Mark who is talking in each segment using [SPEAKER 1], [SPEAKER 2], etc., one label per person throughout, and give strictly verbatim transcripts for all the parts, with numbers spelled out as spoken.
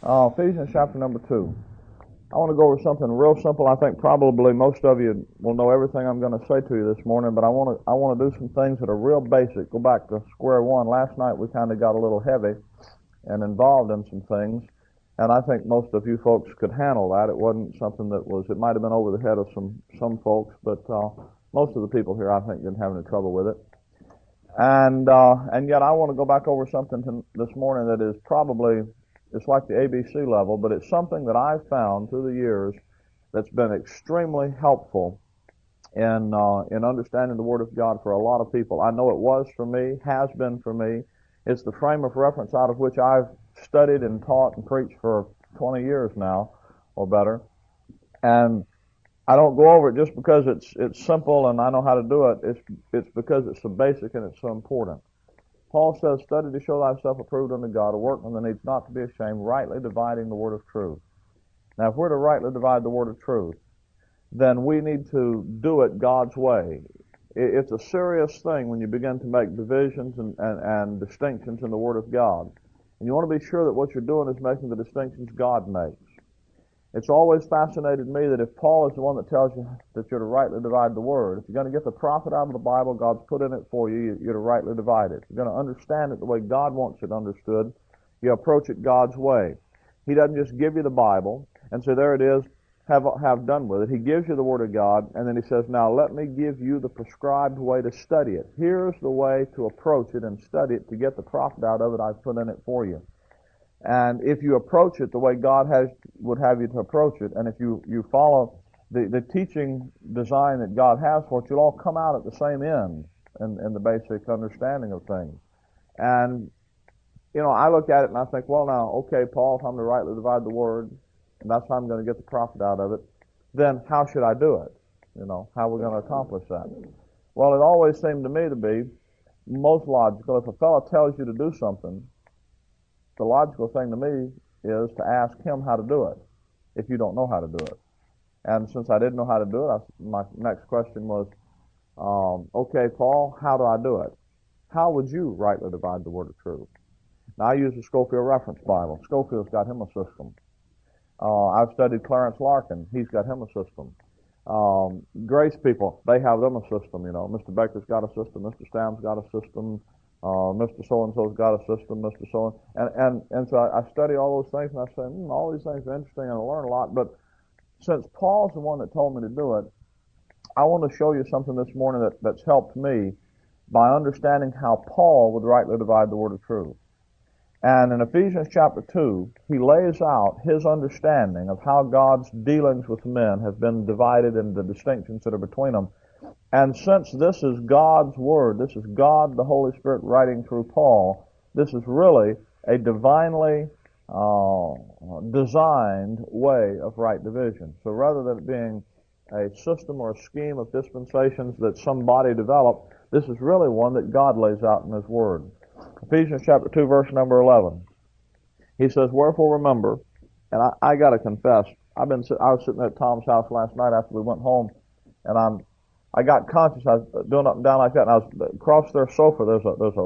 [SPEAKER 1] Uh, Ephesians chapter number two. I want to go over something real simple. I think probably most of you will know everything I'm going to say to you this morning, but I want to I want to do some things that are real basic. Go back to square one. Last night we kind of got a little heavy and involved in some things, and I think most of you folks could handle that. It wasn't something that was. It might have been over the head of some some folks, but uh, most of the people here I think didn't have any trouble with it. And uh, and yet I want to go back over something to, this morning that is probably, it's like the A B C level, but it's something that I've found through the years that's been extremely helpful in uh, in understanding the Word of God for a lot of people. I know it was for me, has been for me. It's the frame of reference out of which I've studied and taught and preached for twenty years now, or better. And I don't go over it just because it's it's simple and I know how to do it. It's it's because it's so basic and it's so important. Paul says, "Study to show thyself approved unto God, a workman that needs not to be ashamed, rightly dividing the word of truth." Now, if we're to rightly divide the word of truth, then we need to do it God's way. It's a serious thing when you begin to make divisions and, and, and distinctions in the Word of God. And you want to be sure that what you're doing is making the distinctions God makes. It's always fascinated me that if Paul is the one that tells you that you're to rightly divide the Word, if you're going to get the profit out of the Bible God's put in it for you, you're to rightly divide it. If you're going to understand it the way God wants it understood, you approach it God's way. He doesn't just give you the Bible and say, there it is, have have done with it. He gives you the Word of God, and then he says, now let me give you the prescribed way to study it. Here's the way to approach it and study it to get the profit out of it I've put in it for you. And if you approach it the way God has would have you to approach it, and if you, you follow the, the teaching design that God has for it, you'll all come out at the same end in, in the basic understanding of things. And, you know, I look at it and I think, well, now, okay, Paul, if I'm to rightly divide the Word, and that's how I'm going to get the profit out of it, then how should I do it? You know, how are we going to accomplish that? Well, it always seemed to me to be most logical. If a fellow tells you to do something, the logical thing to me is to ask him how to do it, if you don't know how to do it. And since I didn't know how to do it, I, my next question was, um, okay, Paul, how do I do it? How would you rightly divide the word of truth? Now, I use the Scofield Reference Bible. Scofield's got him a system. Uh, I've studied Clarence Larkin. He's got him a system. Um, Grace people, they have them a system, you know. Mister Becker's got a system. Mister Stam's got a system. Uh, Mister So-and-so's got a system. Mister So and and and so I, I study all those things, and I say, hmm, all these things are interesting, and I learn a lot. But since Paul's the one that told me to do it, I want to show you something this morning that, that's helped me by understanding how Paul would rightly divide the word of truth. And in Ephesians chapter two, he lays out his understanding of how God's dealings with men have been divided into the distinctions that are between them. And since this is God's Word, this is God the Holy Spirit writing through Paul, this is really a divinely uh, designed way of right division. So rather than it being a system or a scheme of dispensations that somebody developed, this is really one that God lays out in His Word. Ephesians chapter two, verse number eleven. He says, "Wherefore remember," and I, I got to confess, I've been I was sitting at Tom's house last night after we went home, and I'm I got conscious. I was doing up and down like that, and I was across their sofa. There's a there's a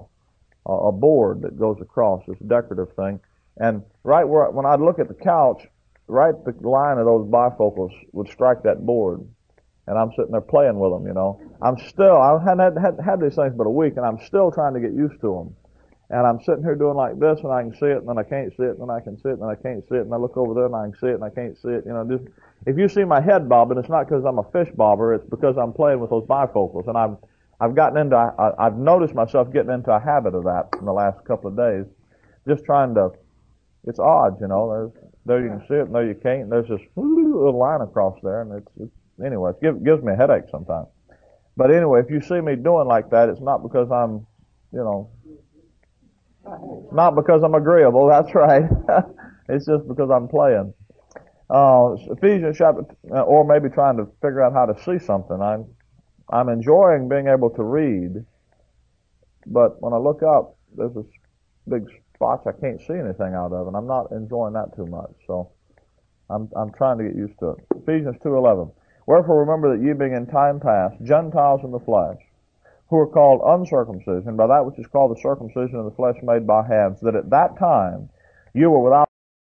[SPEAKER 1] uh, a board that goes across, this decorative thing, and right where when I'd look at the couch, right the line of those bifocals would strike that board. And I'm sitting there playing with them, you know. I'm still, I hadn't had, had, had these things but a week, and I'm still trying to get used to them. And I'm sitting here doing like this, and I can see it, and then I can't see it, and then I can see it, and then I can't see it, and I look over there, and I can see it, and I can't see it. You know, just if you see my head bobbing, it's not because I'm a fish bobber, it's because I'm playing with those bifocals. And I've, I've gotten into, I, I've noticed myself getting into a habit of that in the last couple of days. Just trying to, it's odd, you know. There's, there you can see it, and there you can't, and there's this little line across there, and it's, it's Anyway, it gives, gives me a headache sometimes. But anyway, if you see me doing like that, it's not because I'm, you know, not because I'm agreeable, that's right. It's just because I'm playing. Uh, Ephesians chapter, or maybe trying to figure out how to see something. I'm, I'm enjoying being able to read, but when I look up, there's this big spots I can't see anything out of, and I'm not enjoying that too much. So I'm, I'm trying to get used to it. Ephesians two eleven. "Wherefore remember that ye being in time past Gentiles in the flesh, who are called uncircumcision by that which is called the circumcision of the flesh made by hands, that at that time you were without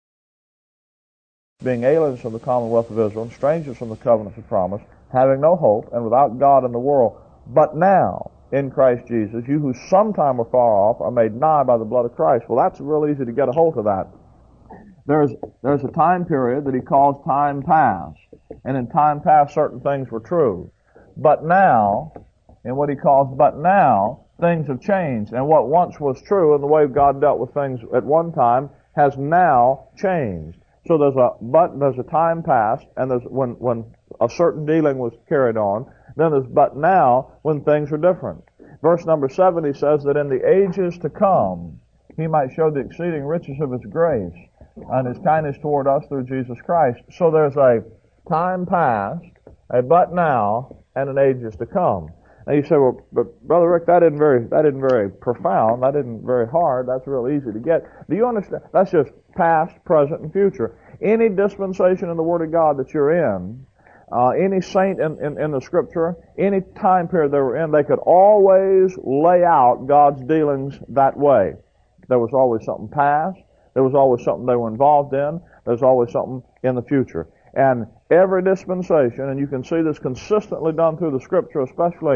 [SPEAKER 1] being aliens from the commonwealth of Israel, and strangers from the covenants of promise, having no hope, and without God in the world. But now, in Christ Jesus, you who sometime were far off are made nigh by the blood of Christ. Well, that's real easy to get a hold of that. There's, there's a time period that he calls time past. And in time past, certain things were true. But now, in what he calls but now, things have changed. And what once was true, and the way God dealt with things at one time, has now changed. So there's a but, there's a time past, and there's when, when a certain dealing was carried on. Then there's but now, when things are different. Verse number seven, he says that in the ages to come, he might show the exceeding riches of his grace and his kindness toward us through Jesus Christ. So there's a time past, a but now, and an ages to come. Now you say, well, but Brother Rick, that isn't very, that isn't very profound. That isn't very hard. That's real easy to get. Do you understand? That's just past, present, and future. Any dispensation in the Word of God that you're in, uh, any saint in, in, in the Scripture, any time period they were in, they could always lay out God's dealings that way. There was always something past. There was always something they were involved in. There's always something in the future. And every dispensation, and you can see this consistently done through the Scripture, especially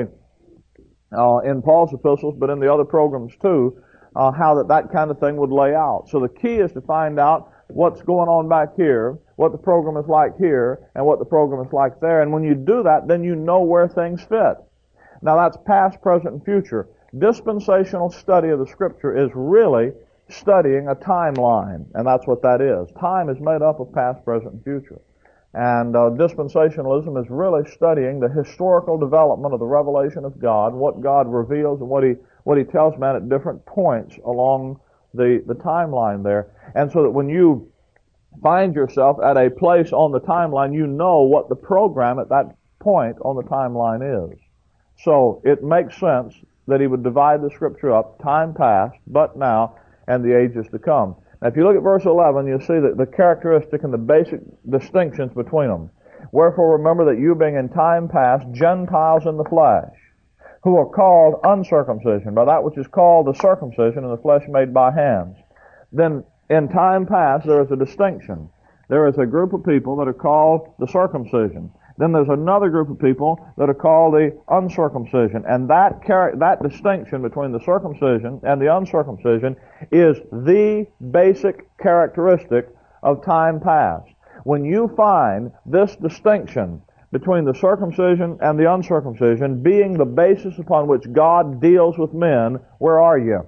[SPEAKER 1] uh, in Paul's epistles, but in the other programs too, uh, how that that kind of thing would lay out. So the key is to find out what's going on back here, what the program is like here, and what the program is like there. And when you do that, then you know where things fit. Now that's past, present, and future. Dispensational study of the Scripture is really studying a timeline, and that's what that is. Time is made up of past, present, and future. And uh, dispensationalism is really studying the historical development of the revelation of God, what God reveals and what He what He tells man at different points along the, the timeline there. And so that when you find yourself at a place on the timeline, you know what the program at that point on the timeline is. So it makes sense that he would divide the Scripture up, time past, but now, and the ages to come. Now, if you look at verse eleven, you'll see that the characteristic and the basic distinctions between them. Wherefore remember that you being in time past Gentiles in the flesh, who are called uncircumcision, by that which is called the circumcision in the flesh made by hands. Then in time past there is a distinction. There is a group of people that are called the circumcision. Then there's another group of people that are called the uncircumcision. And that char- that distinction between the circumcision and the uncircumcision is the basic characteristic of time past. When you find this distinction between the circumcision and the uncircumcision being the basis upon which God deals with men, where are you?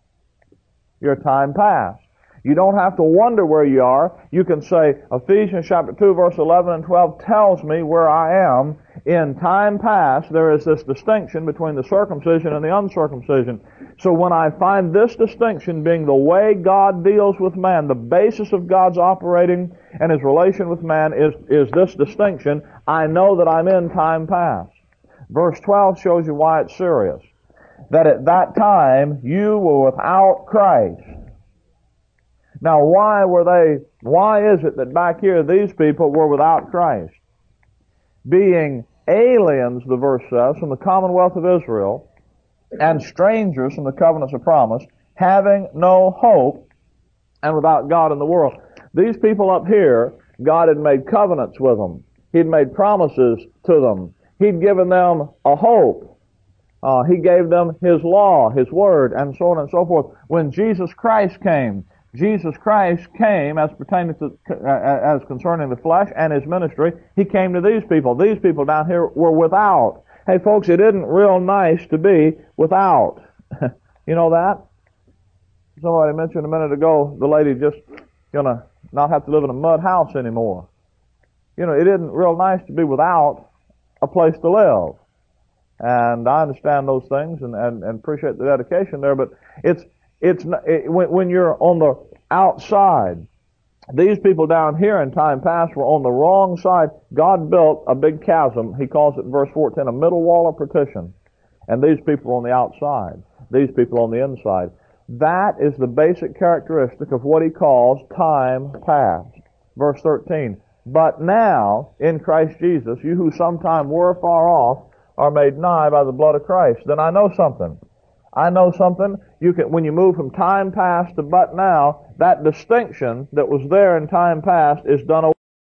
[SPEAKER 1] You're time past. You don't have to wonder where you are. You can say, Ephesians chapter two, verse eleven and twelve tells me where I am. In time past, there is this distinction between the circumcision and the uncircumcision. So when I find this distinction being the way God deals with man, the basis of God's operating and His relation with man is, is this distinction, I know that I'm in time past. Verse twelve shows you why it's serious. That at that time you were without Christ. Now, why were they, why is it that back here these people were without Christ? Being aliens, the verse says, from the commonwealth of Israel, and strangers from the covenants of promise, having no hope, and without God in the world. These people up here, God had made covenants with them. He'd made promises to them. He'd given them a hope. Uh, he gave them His law, His word, and so on and so forth. When Jesus Christ came, Jesus Christ came as pertaining to, uh, as concerning the flesh and His ministry. He came to these people. These people down here were without. Hey folks, it isn't real nice to be without. You know that? Somebody mentioned a minute ago, the lady just gonna not have to live in a mud house anymore. You know, it isn't real nice to be without a place to live. And I understand those things and, and, and appreciate the dedication there, but it's It's it, when, when you're on the outside. These people down here in time past were on the wrong side. God built a big chasm. He calls it in verse fourteen a middle wall of partition. And these people are on the outside. These people on the inside. That is the basic characteristic of what he calls time past. Verse thirteen. But now, in Christ Jesus, you who sometime were far off are made nigh by the blood of Christ. Then I know something. I know something. You can, when you move from time past to but now, that distinction that was there in time past is done away.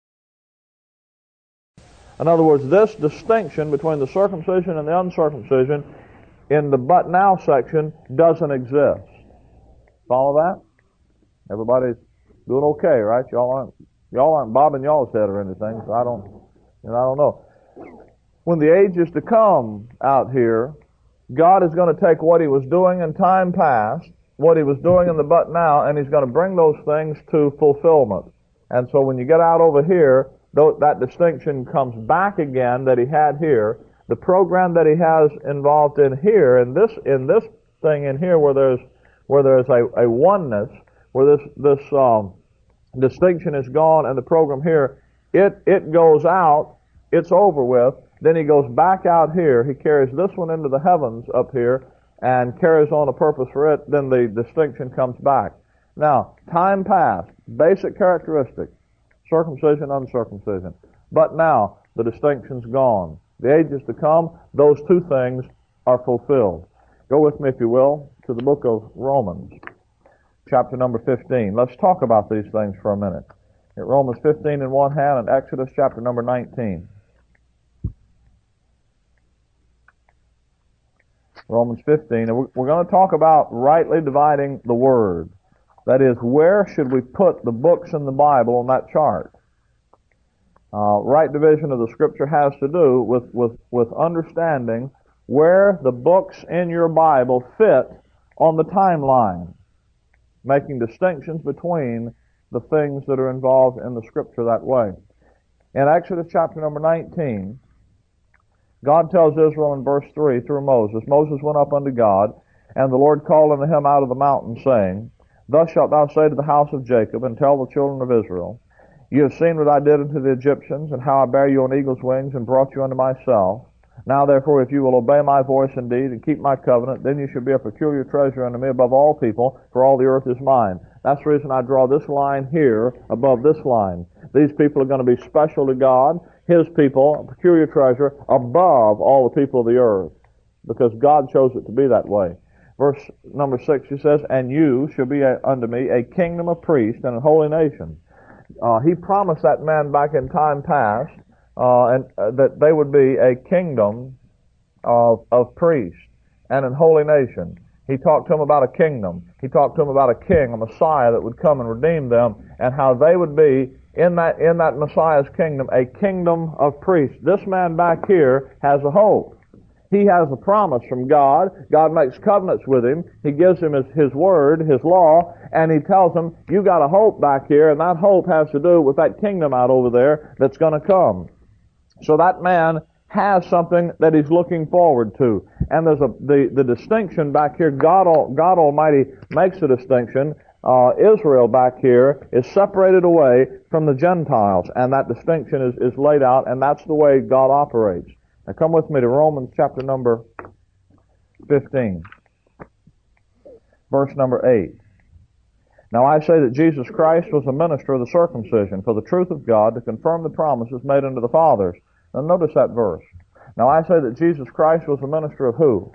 [SPEAKER 1] In other words, this distinction between the circumcision and the uncircumcision in the but now section doesn't exist. Follow that? Everybody's doing okay, right? Y'all aren't y'all aren't bobbing y'all's head or anything, so I don't you know, I don't know. When the age is to come out here, God is going to take what He was doing in time past, what He was doing in the but now, and He's going to bring those things to fulfillment. And so when you get out over here, that distinction comes back again that He had here. The program that He has involved in here, in this in this thing in here, where there's where there's a, a oneness, where this this um, distinction is gone, and the program here, it it goes out, it's over with. Then He goes back out here. He carries this one into the heavens up here and carries on a purpose for it. Then the distinction comes back. Now, time past, basic characteristic, circumcision, uncircumcision. But now, the distinction's gone. The ages to come, those two things are fulfilled. Go with me, if you will, to the book of Romans, chapter number fifteen. Let's talk about these things for a minute. At Romans fifteen in one hand and Exodus chapter number nineteen. Romans fifteen. And we're going to talk about rightly dividing the Word. That is, where should we put the books in the Bible on that chart? Uh, right division of the Scripture has to do with, with, with understanding where the books in your Bible fit on the timeline, making distinctions between the things that are involved in the Scripture that way. In Exodus chapter number nineteen, God tells Israel in verse three through Moses, Moses went up unto God, and the Lord called unto him out of the mountain, saying, Thus shalt thou say to the house of Jacob, and tell the children of Israel, You have seen what I did unto the Egyptians, and how I bare you on eagle's wings, and brought you unto myself. Now therefore, if you will obey my voice indeed, and keep my covenant, then you shall be a peculiar treasure unto me above all people, for all the earth is mine. That's the reason I draw this line here above this line. These people are going to be special to God, His people, a peculiar treasure, above all the people of the earth, because God chose it to be that way. Verse number six, He says, And you shall be a, unto me a kingdom of priests and a holy nation. Uh, he promised that man back in time past uh, and uh, that they would be a kingdom of, of priests and a holy nation. He talked to him about a kingdom. He talked to him about a king, a Messiah that would come and redeem them, and how they would be in that in that Messiah's kingdom, a kingdom of priests. This man back here has a hope. He has a promise from God. God makes covenants with him. He gives him his, his word, his law, and He tells him, you got a hope back here, and that hope has to do with that kingdom out over there that's going to come. So that man has something that he's looking forward to. And there's a the, the distinction back here, God, God Almighty makes a distinction. Uh, Israel back here is separated away from the Gentiles, and that distinction is, is laid out, and that's the way God operates. Now come with me to Romans chapter number fifteen, verse number eight. Now I say that Jesus Christ was a minister of the circumcision for the truth of God, to confirm the promises made unto the fathers. Now notice that verse. Now I say that Jesus Christ was a minister of who?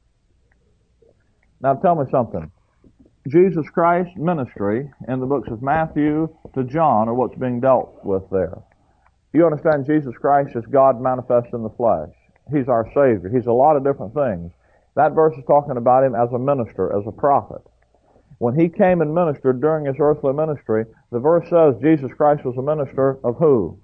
[SPEAKER 1] Now tell me something. Jesus Christ's ministry in the books of Matthew to John are what's being dealt with there. You understand Jesus Christ is God manifest in the flesh. He's our Savior. He's a lot of different things. That verse is talking about Him as a minister, as a prophet. When He came and ministered during His earthly ministry, the verse says Jesus Christ was a minister of who?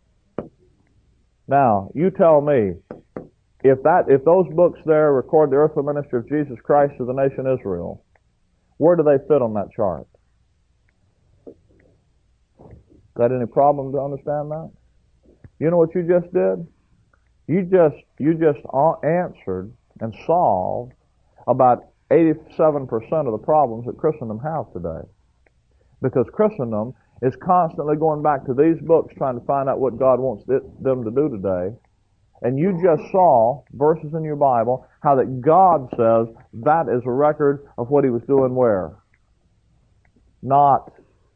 [SPEAKER 1] Now, you tell me, if that, if those books there record the earthly ministry of Jesus Christ to the nation Israel, where do they fit on that chart? Is that any problem to understand that? You know what you just did? You just you just answered and solved about eighty-seven percent of the problems that Christendom have today. Because Christendom is constantly going back to these books trying to find out what God wants it, them to do today. And you just saw verses in your Bible how that God says that is a record of what He was doing where? Not.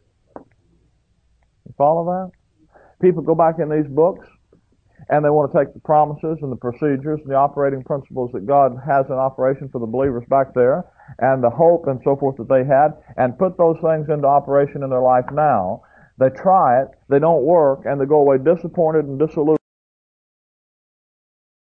[SPEAKER 1] You follow that? People go back in these books and they want to take the promises and the procedures and the operating principles that God has in operation for the believers back there and the hope and so forth that they had and put those things into operation in their life now. They try it, they don't work, and they go away disappointed and disillusioned.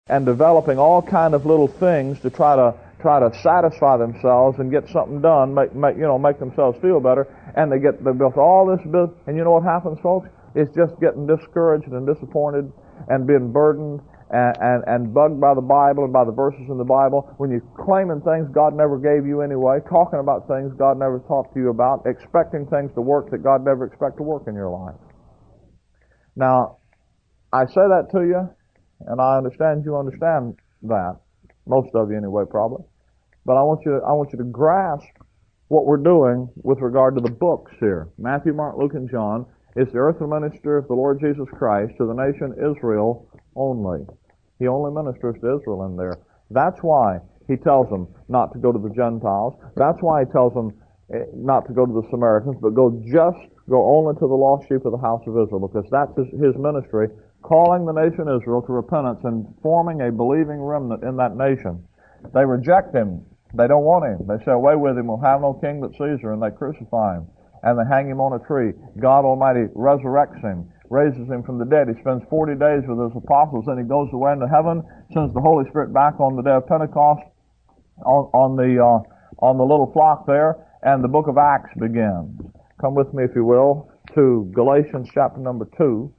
[SPEAKER 1] and developing all kind of little things to try to try to satisfy themselves and get something done, make, make you know make themselves feel better, and they get they built all this business, and you know what happens, folks? It's just getting discouraged and disappointed and being burdened and, and, and bugged by the Bible and by the verses in the Bible. When you're claiming things God never gave you anyway, talking about things God never talked to you about, expecting things to work that God never expected to work in your life. Now, I say that to you, and I understand you understand that, most of you anyway, probably. But I want you to, I want you to grasp what we're doing with regard to the books here. Matthew, Mark, Luke, and John is the earthly minister of the Lord Jesus Christ to the nation Israel only. He only ministers to Israel in there. That's why he tells them not to go to the Gentiles. That's why he tells them not to go to the Samaritans, but go just, go only to the lost sheep of the house of Israel, because that's his, his ministry, calling the nation Israel to repentance and forming a believing remnant in that nation. They reject him. They don't want him. They say, away with him. We'll have no king but Caesar. And they crucify him. And they hang him on a tree. God Almighty resurrects him, raises him from the dead. He spends forty days with his apostles. Then he goes away into heaven, sends the Holy Spirit back on the day of Pentecost on, on the uh, on the little flock there, and the book of Acts begins. Come with me, if you will, to Galatians chapter number two.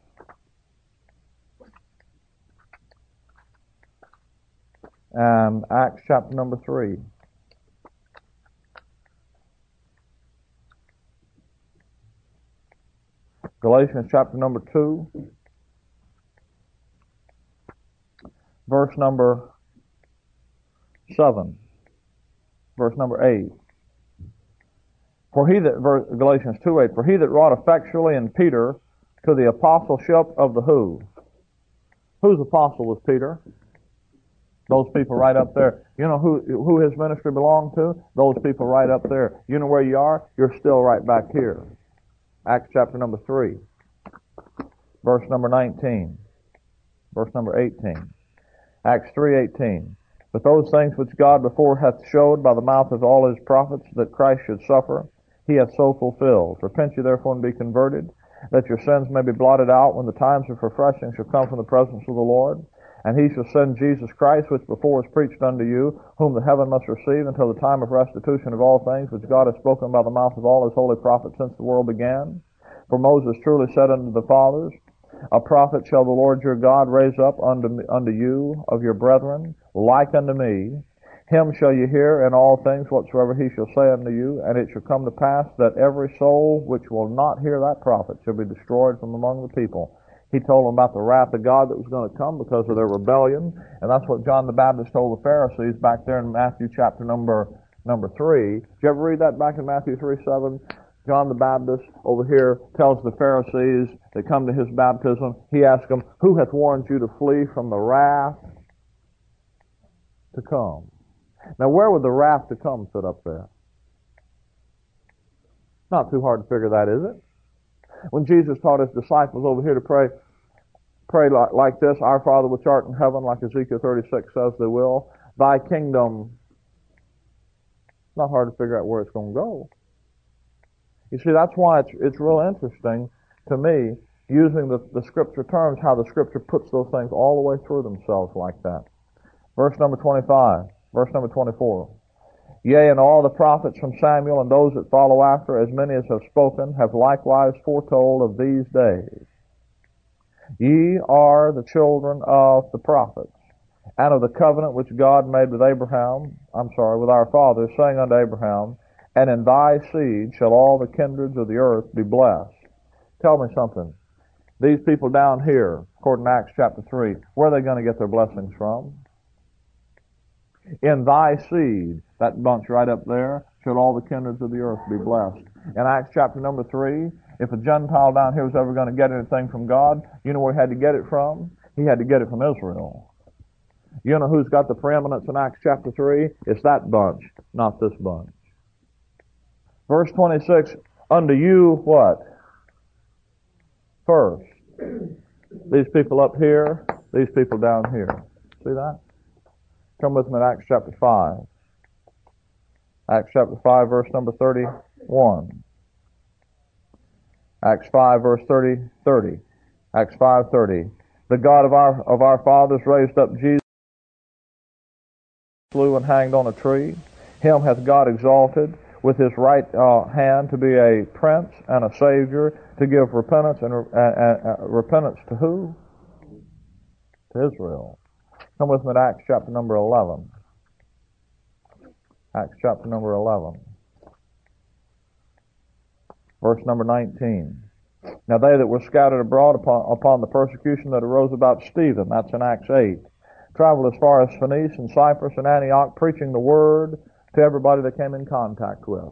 [SPEAKER 1] And Acts chapter number three. Galatians chapter number two, verse number seven, verse number eight. For he that, verse, Galatians two eight, for he that wrought effectually in Peter to the apostleship of the who? Whose apostle was Peter? Those people right up there. You know who who his ministry belonged to? Those people right up there. You know where you are? You're still right back here. Acts chapter number three, verse number nineteen, verse number eighteen. Acts three eighteen. But those things which God before hath showed by the mouth of all his prophets that Christ should suffer, he hath so fulfilled. Repent ye therefore and be converted, that your sins may be blotted out when the times of refreshing shall come from the presence of the Lord. And he shall send Jesus Christ, which before was preached unto you, whom the heaven must receive until the time of restitution of all things, which God hath spoken by the mouth of all his holy prophets since the world began. For Moses truly said unto the fathers, a prophet shall the Lord your God raise up unto, unto you of your brethren, like unto me. Him shall ye hear in all things whatsoever he shall say unto you, and it shall come to pass that every soul which will not hear that prophet shall be destroyed from among the people. He told them about the wrath of God that was going to come because of their rebellion, and that's what John the Baptist told the Pharisees back there in Matthew chapter number number three. Did you ever read that back in Matthew three seven? John the Baptist over here tells the Pharisees that come to his baptism, he asks them, who hath warned you to flee from the wrath to come? Now where would the wrath to come fit up there? Not too hard to figure that, is it? When Jesus taught his disciples over here to pray, pray like, like this, Our Father which art in heaven, like Ezekiel thirty-six says they will, thy kingdom, not hard to figure out where it's going to go. You see, that's why it's, it's real interesting to me, using the, the Scripture terms, how the Scripture puts those things all the way through themselves like that. Verse number twenty-five, verse number twenty-four. Yea, and all the prophets from Samuel and those that follow after, as many as have spoken, have likewise foretold of these days. Ye are the children of the prophets, and of the covenant which God made with Abraham, I'm sorry, with our fathers, saying unto Abraham, and in thy seed shall all the kindreds of the earth be blessed. Tell me something. These people down here, according to Acts chapter three, where are they going to get their blessings from? In thy seed, that bunch right up there, shall all the kindreds of the earth be blessed. In Acts chapter number three, if a Gentile down here was ever going to get anything from God, you know where he had to get it from? He had to get it from Israel. You know who's got the preeminence in Acts chapter three? It's that bunch, not this bunch. Verse twenty-six, unto you what? First. These people up here, these people down here. See that? Come with me to Acts chapter five. Acts chapter five, verse number thirty-one. Acts five, verse thirty, thirty. Acts five, thirty. The God of our, of our fathers raised up Jesus slew and hanged on a tree. Him hath God exalted with his right uh, hand to be a prince and a savior, to give repentance and uh, uh, uh, repentance to who? To Israel. Come with me to Acts chapter number eleven. Acts chapter number eleven. Verse number nineteen. Now they that were scattered abroad upon, upon the persecution that arose about Stephen, that's in Acts eight, traveled as far as Phoenice and Cyprus and Antioch, preaching the word to everybody they came in contact with.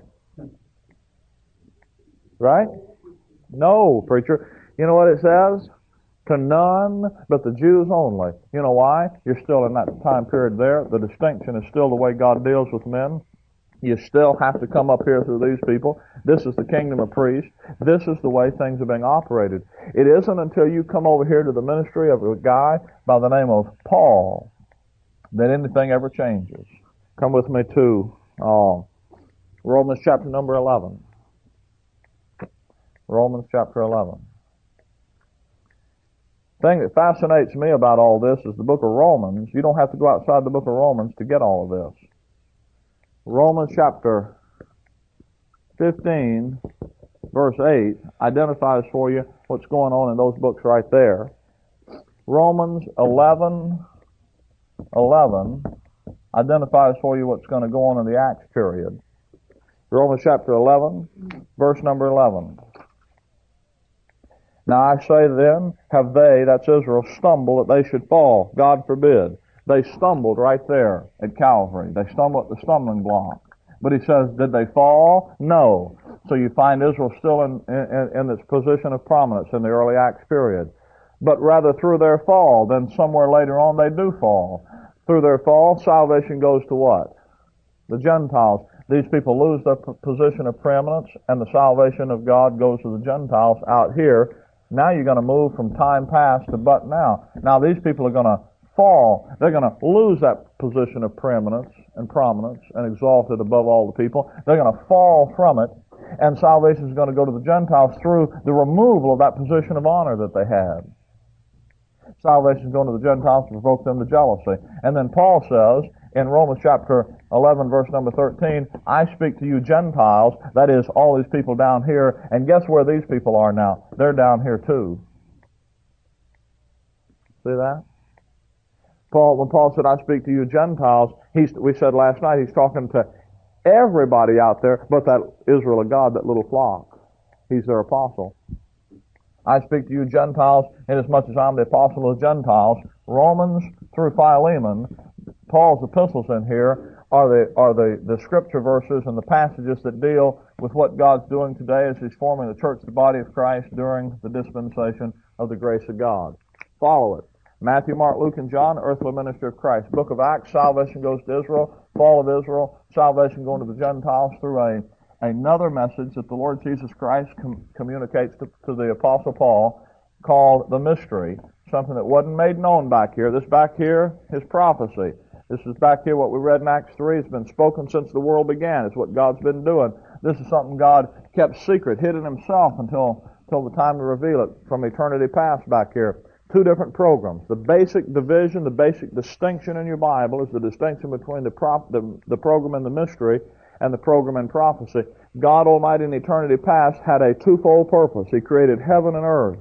[SPEAKER 1] Right? No, preacher. You know what it says? To none but the Jews only. You know why? You're still in that time period there. The distinction is still the way God deals with men. You still have to come up here through these people. This is the kingdom of priests. This is the way things are being operated. It isn't until you come over here to the ministry of a guy by the name of Paul that anything ever changes. Come with me to uh, Romans chapter number eleven. Romans chapter eleven. The thing that fascinates me about all this is the book of Romans. You don't have to go outside the book of Romans to get all of this. Romans chapter fifteen, verse eight, identifies for you what's going on in those books right there. Romans eleven, eleven identifies for you what's going to go on in the Acts period. Romans chapter eleven, verse number eleven. Now I say then, have they, that's Israel, stumbled that they should fall? God forbid. They stumbled right there at Calvary. They stumbled at the stumbling block. But he says, did they fall? No. So you find Israel still in, in, in its position of prominence in the early Acts period. But rather through their fall, then somewhere later on they do fall. Through their fall, salvation goes to what? The Gentiles. These people lose their position of preeminence, and the salvation of God goes to the Gentiles out here. Now you're going to move from time past to but now. Now these people are going to fall. They're going to lose that position of preeminence and prominence and exalted above all the people. They're going to fall from it, and salvation is going to go to the Gentiles through the removal of that position of honor that they had. Salvation is going to the Gentiles to provoke them to jealousy. And then Paul says in Romans chapter eleven, verse number thirteen, I speak to you Gentiles, that is, all these people down here, and guess where these people are now? They're down here too. See that? Paul, when Paul said, I speak to you Gentiles, he's, we said last night, he's talking to everybody out there but that Israel of God, that little flock. He's their apostle. I speak to you Gentiles inasmuch as I'm the apostle of the Gentiles. Romans through Philemon, Paul's epistles in here are the are the, the scripture verses and the passages that deal with what God's doing today as he's forming the church, the body of Christ, during the dispensation of the grace of God. Follow it. Matthew, Mark, Luke, and John, earthly ministry of Christ. Book of Acts, salvation goes to Israel. Fall of Israel, salvation going to the Gentiles through a another message that the Lord Jesus Christ com- communicates to, to the Apostle Paul called the mystery, something that wasn't made known back here. This back here is prophecy. This is back here what we read in Acts three. It's been spoken since the world began. It's what God's been doing. This is something God kept secret, hidden himself until, until the time to reveal it from eternity past back here. Two different programs. The basic division, the basic distinction in your Bible is the distinction between the, prop, the, the program and the mystery and the program and prophecy. God Almighty in eternity past had a twofold purpose. He created heaven and earth.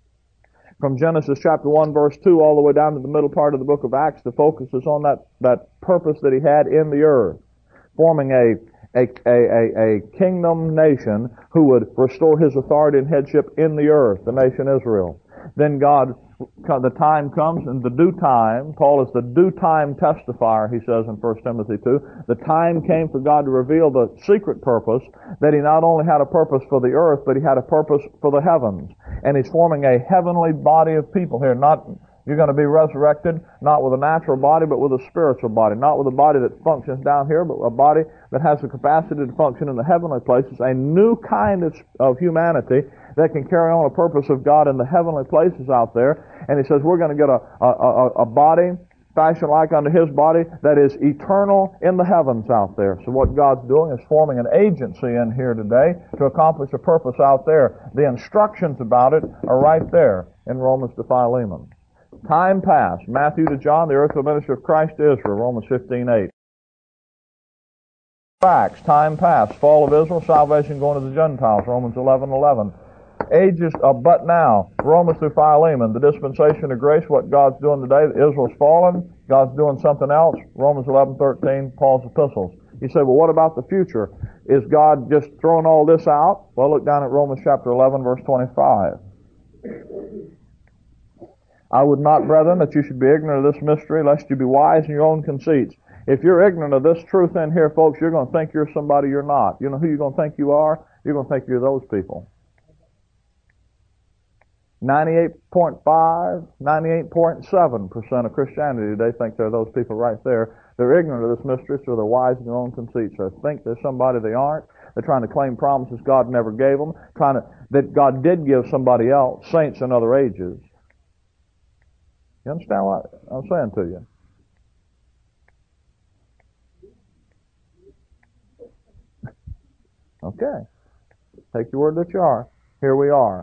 [SPEAKER 1] From Genesis chapter one verse two all the way down to the middle part of the book of Acts, the focus is on that, that purpose that he had in the earth, forming a, a, a, a, a kingdom nation who would restore his authority and headship in the earth, the nation Israel. Then God, the time comes, in the due time, Paul is the due time testifier, he says in First Timothy two. The time came for God to reveal the secret purpose, that he not only had a purpose for the earth, but he had a purpose for the heavens. And he's forming a heavenly body of people here. Not, you're going to be resurrected, not with a natural body, but with a spiritual body. Not with a body that functions down here, but a body that has the capacity to function in the heavenly places. A new kind of, of humanity that can carry on a purpose of God in the heavenly places out there. And he says we're going to get a, a, a, a body fashioned like unto his body that is eternal in the heavens out there. So what God's doing is forming an agency in here today to accomplish a purpose out there. The instructions about it are right there in Romans to Philemon. Time past, Matthew to John, the earthly ministry of Christ to Israel, Romans fifteen eight. Acts, time past, fall of Israel, salvation going to the Gentiles, Romans eleven eleven. Ages of but now, Romans through Philemon, the dispensation of grace, what God's doing today, Israel's fallen, God's doing something else, Romans eleven thirteen, Paul's epistles. You say, well, what about the future? Is God just throwing all this out? Well, look down at Romans chapter eleven, verse twenty-five. I would not, brethren, that you should be ignorant of this mystery, lest you be wise in your own conceits. If you're ignorant of this truth in here, folks, you're going to think you're somebody you're not. You know who you're going to think you are? You're going to think you're those people. ninety-eight point five, ninety-eight point seven percent of Christianity today think they're those people right there. They're ignorant of this mystery, so they're wise in their own conceits. They think they're somebody they aren't. They're trying to claim promises God never gave them, trying to, that God did give somebody else, saints in other ages. You understand what I'm saying to you? Okay. Take your word that you are. Here we are.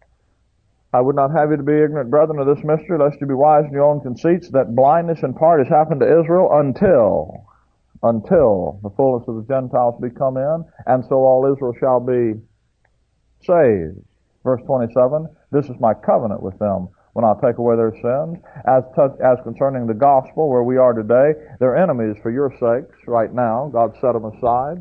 [SPEAKER 1] I would not have you to be ignorant, brethren, of this mystery, lest you be wise in your own conceits, that blindness in part has happened to Israel until, until the fullness of the Gentiles be come in, and so all Israel shall be saved. Verse twenty-seven, this is my covenant with them, when I'll take away their sins. As, touch, as concerning the gospel, where we are today, they're enemies for your sakes right now. God set them aside.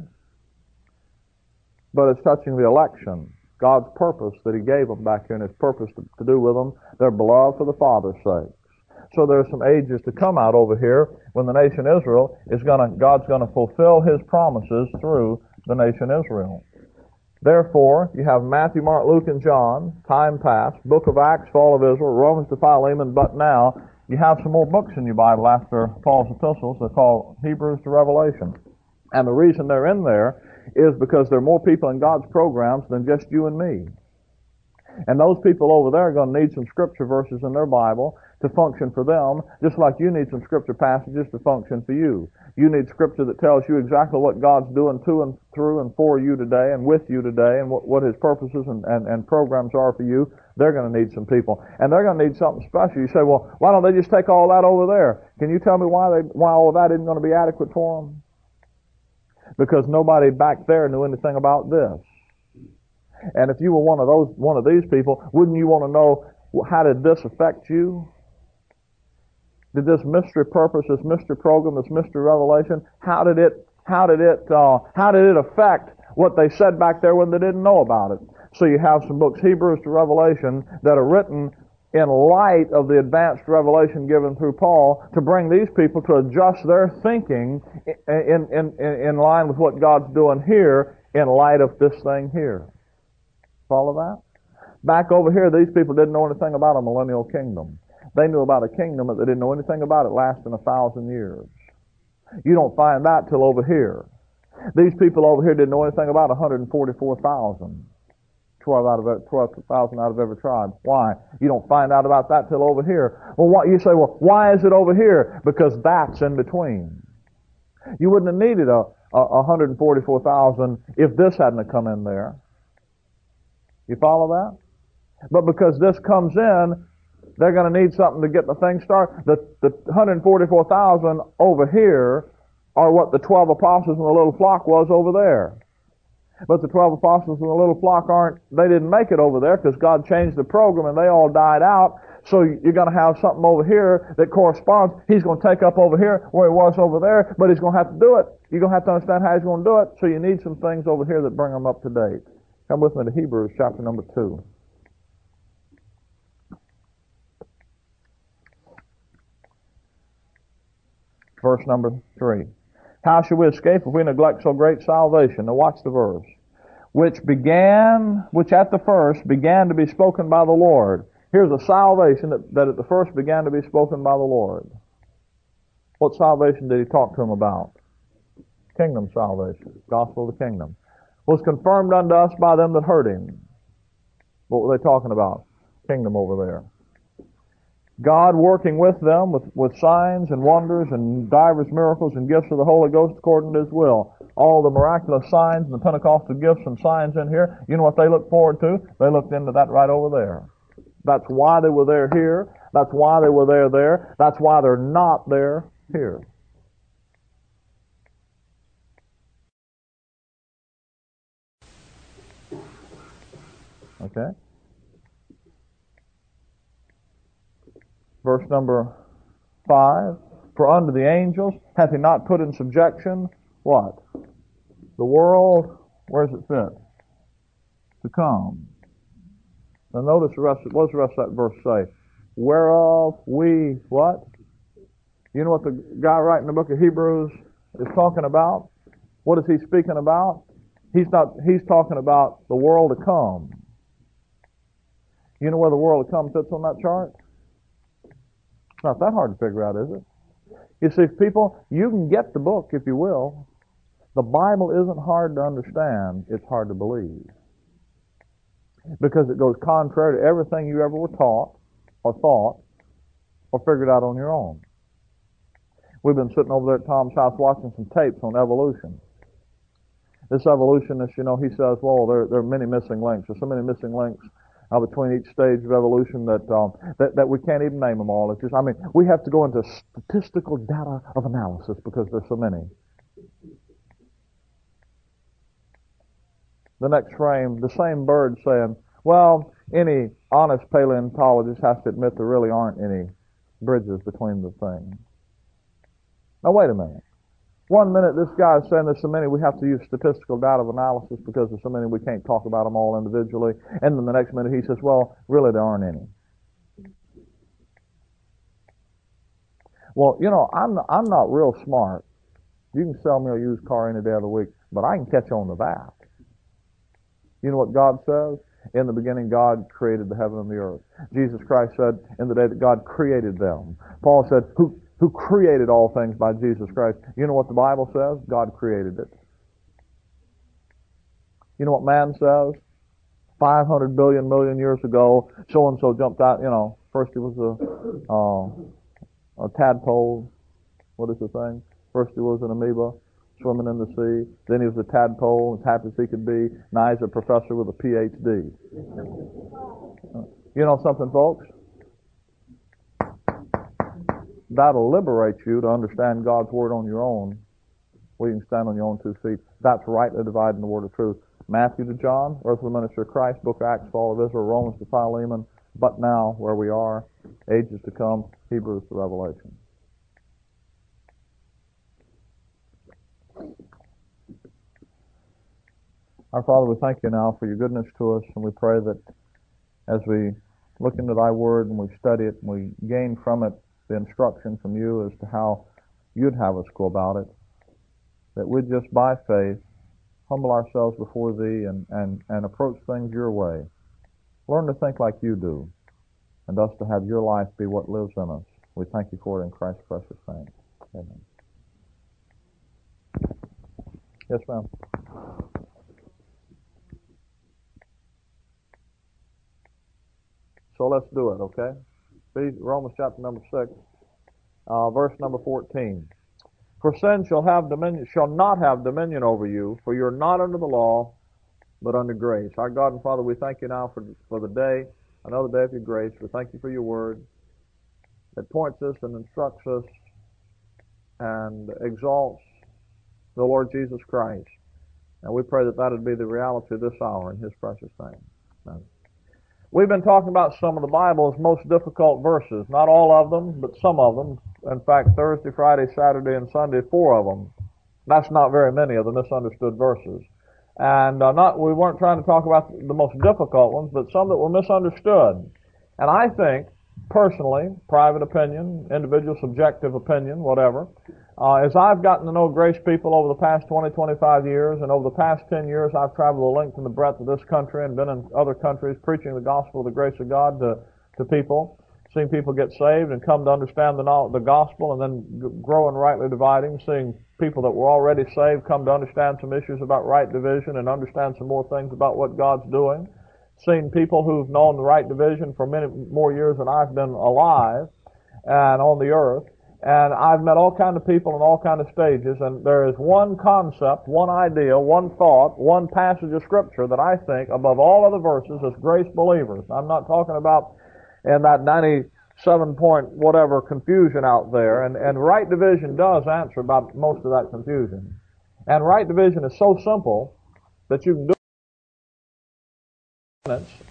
[SPEAKER 1] But it's touching the election, God's purpose that He gave them back here, and His purpose to, to do with them. They're beloved for the Father's sake. So there's some ages to come out over here when the nation Israel is gonna, God's gonna fulfill His promises through the nation Israel. Therefore, you have Matthew, Mark, Luke, and John, time past, Book of Acts, fall of Israel, Romans to Philemon, but now. You have some more books in your Bible after Paul's epistles. They're called Hebrews to Revelation. And the reason they're in there is because there are more people in God's programs than just you and me. And those people over there are going to need some scripture verses in their Bible to function for them, just like you need some scripture passages to function for you. You need scripture that tells you exactly what God's doing to and through and for you today and with you today, and what, what His purposes and, and, and programs are for you. They're going to need some people. And they're going to need something special. You say, well, why don't they just take all that over there? Can you tell me why they why all of that isn't going to be adequate for them? Because nobody back there knew anything about this. And if you were one of those, one of these people, wouldn't you want to know, how did this affect you? Did this mystery purpose, this mystery program, this mystery revelation, how did it, how did it, uh, how did it affect what they said back there when they didn't know about it? So you have some books, Hebrews to Revelation, that are written in light of the advanced revelation given through Paul, to bring these people to adjust their thinking in, in, in, in line with what God's doing here in light of this thing here. Follow that? Back over here, these people didn't know anything about a millennial kingdom. They knew about a kingdom, but they didn't know anything about it lasting a thousand years. You don't find that till over here. These people over here didn't know anything about one hundred forty-four thousand. twelve out of twelve thousand out of every tribe. Why? You don't find out about that till over here. Well, what you say? Well, why is it over here? Because that's in between. You wouldn't have needed a, a one hundred forty-four thousand if this hadn't have come in there. You follow that? But because this comes in, they're going to need something to get the thing started. The, the one hundred forty-four thousand over here are what the twelve apostles and the little flock was over there. But the twelve apostles and the little flock aren't, they didn't make it over there because God changed the program and they all died out. So you're going to have something over here that corresponds. He's going to take up over here where he was over there, but he's going to have to do it. You're going to have to understand how he's going to do it. So you need some things over here that bring them up to date. Come with me to Hebrews chapter number two. Verse number three. How shall we escape if we neglect so great salvation? Now watch the verse. Which began, which at the first began to be spoken by the Lord. Here's a salvation that, that at the first began to be spoken by the Lord. What salvation did he talk to him about? Kingdom salvation. Gospel of the kingdom. Was confirmed unto us by them that heard him. What were they talking about? Kingdom over there. God working with them with, with signs and wonders and divers miracles and gifts of the Holy Ghost according to His will. All the miraculous signs and the Pentecostal gifts and signs in here, you know what they look forward to? They looked into that right over there. That's why they were there here. That's why they were there there. That's why they're not there here. Okay? Verse number five. For unto the angels hath he not put in subjection, what? The world, where does it fit? To come. Now notice the rest, what does the rest of that verse say? Whereof we, what? You know what the guy writing the book of Hebrews is talking about? What is he speaking about? He's not, he's talking about the world to come. You know where the world to come fits on that chart? It's not that hard to figure out, is it? You see, people, you can get the book if you will. The Bible isn't hard to understand, it's hard to believe. Because it goes contrary to everything you ever were taught, or thought, or figured out on your own. We've been sitting over there at Tom's house watching some tapes on evolution. This evolutionist, you know, he says, well, there, there are many missing links. There's so many missing links uh, between each stage of evolution that, um, that that we can't even name them all. It's just, I mean, we have to go into statistical data of analysis because there's so many. The next frame, the same bird saying, well, any honest paleontologist has to admit there really aren't any bridges between the things. Now, wait a minute. One minute this guy is saying there's so many we have to use statistical data of analysis because there's so many we can't talk about them all individually. And then the next minute he says, well, really there aren't any. Well, you know, I'm, I'm not real smart. You can sell me a used car any day of the week, but I can catch on to that. You know what God says? In the beginning, God created the heaven and the earth. Jesus Christ said, in the day that God created them. Paul said, who, who created all things by Jesus Christ? You know what the Bible says? God created it. You know what man says? five hundred billion million years ago, so-and-so jumped out, you know, first he was a, uh, a tadpole. What is the thing? First he was an amoeba swimming in the sea. Then he was a tadpole, as happy as he could be. Now he's a professor with a P H D. You know something, folks? That'll liberate you to understand God's Word on your own, where you can stand on your own two feet. That's rightly dividing the Word of truth. Matthew to John, earthly minister of Christ, book of Acts, fall of Israel, Romans to Philemon, but now, where we are, ages to come, Hebrews to Revelation. Our Father, we thank you now for your goodness to us, and we pray that as we look into thy word and we study it and we gain from it the instruction from you as to how you'd have us go about it, that we'd just by faith humble ourselves before thee and, and, and approach things your way. Learn to think like you do, and thus to have your life be what lives in us. We thank you for it in Christ's precious name. Amen. Yes, ma'am. So let's do it, okay? Romans chapter number six, uh, verse number fourteen. For sin shall have dominion, shall not have dominion over you, for you're not under the law, but under grace. Our God and Father, we thank you now for for the day, another day of your grace. We thank you for your word that points us and instructs us and exalts the Lord Jesus Christ. And we pray that that would be the reality of this hour in his precious name. Amen. We've been talking about some of the Bible's most difficult verses. Not all of them, but some of them. In fact, Thursday, Friday, Saturday, and Sunday, four of them. That's not very many of the misunderstood verses. And uh, not we weren't trying to talk about the most difficult ones, but some that were misunderstood. And I think, personally, private opinion, individual subjective opinion, whatever, uh, as I've gotten to know Grace people over the past twenty, twenty-five years, and over the past ten years I've traveled the length and the breadth of this country and been in other countries preaching the gospel of the grace of God to, to people, seeing people get saved and come to understand the, knowledge, the gospel and then grow in rightly dividing, seeing people that were already saved come to understand some issues about right division and understand some more things about what God's doing, seeing people who've known the right division for many more years than I've been alive and on the earth. And I've met all kinds of people in all kinds of stages, and there is one concept, one idea, one thought, one passage of Scripture that I think, above all other verses, as grace believers. I'm not talking about in that ninety-seven point whatever confusion out there, and, and right division does answer about most of that confusion. And right division is so simple that you can do it in minutes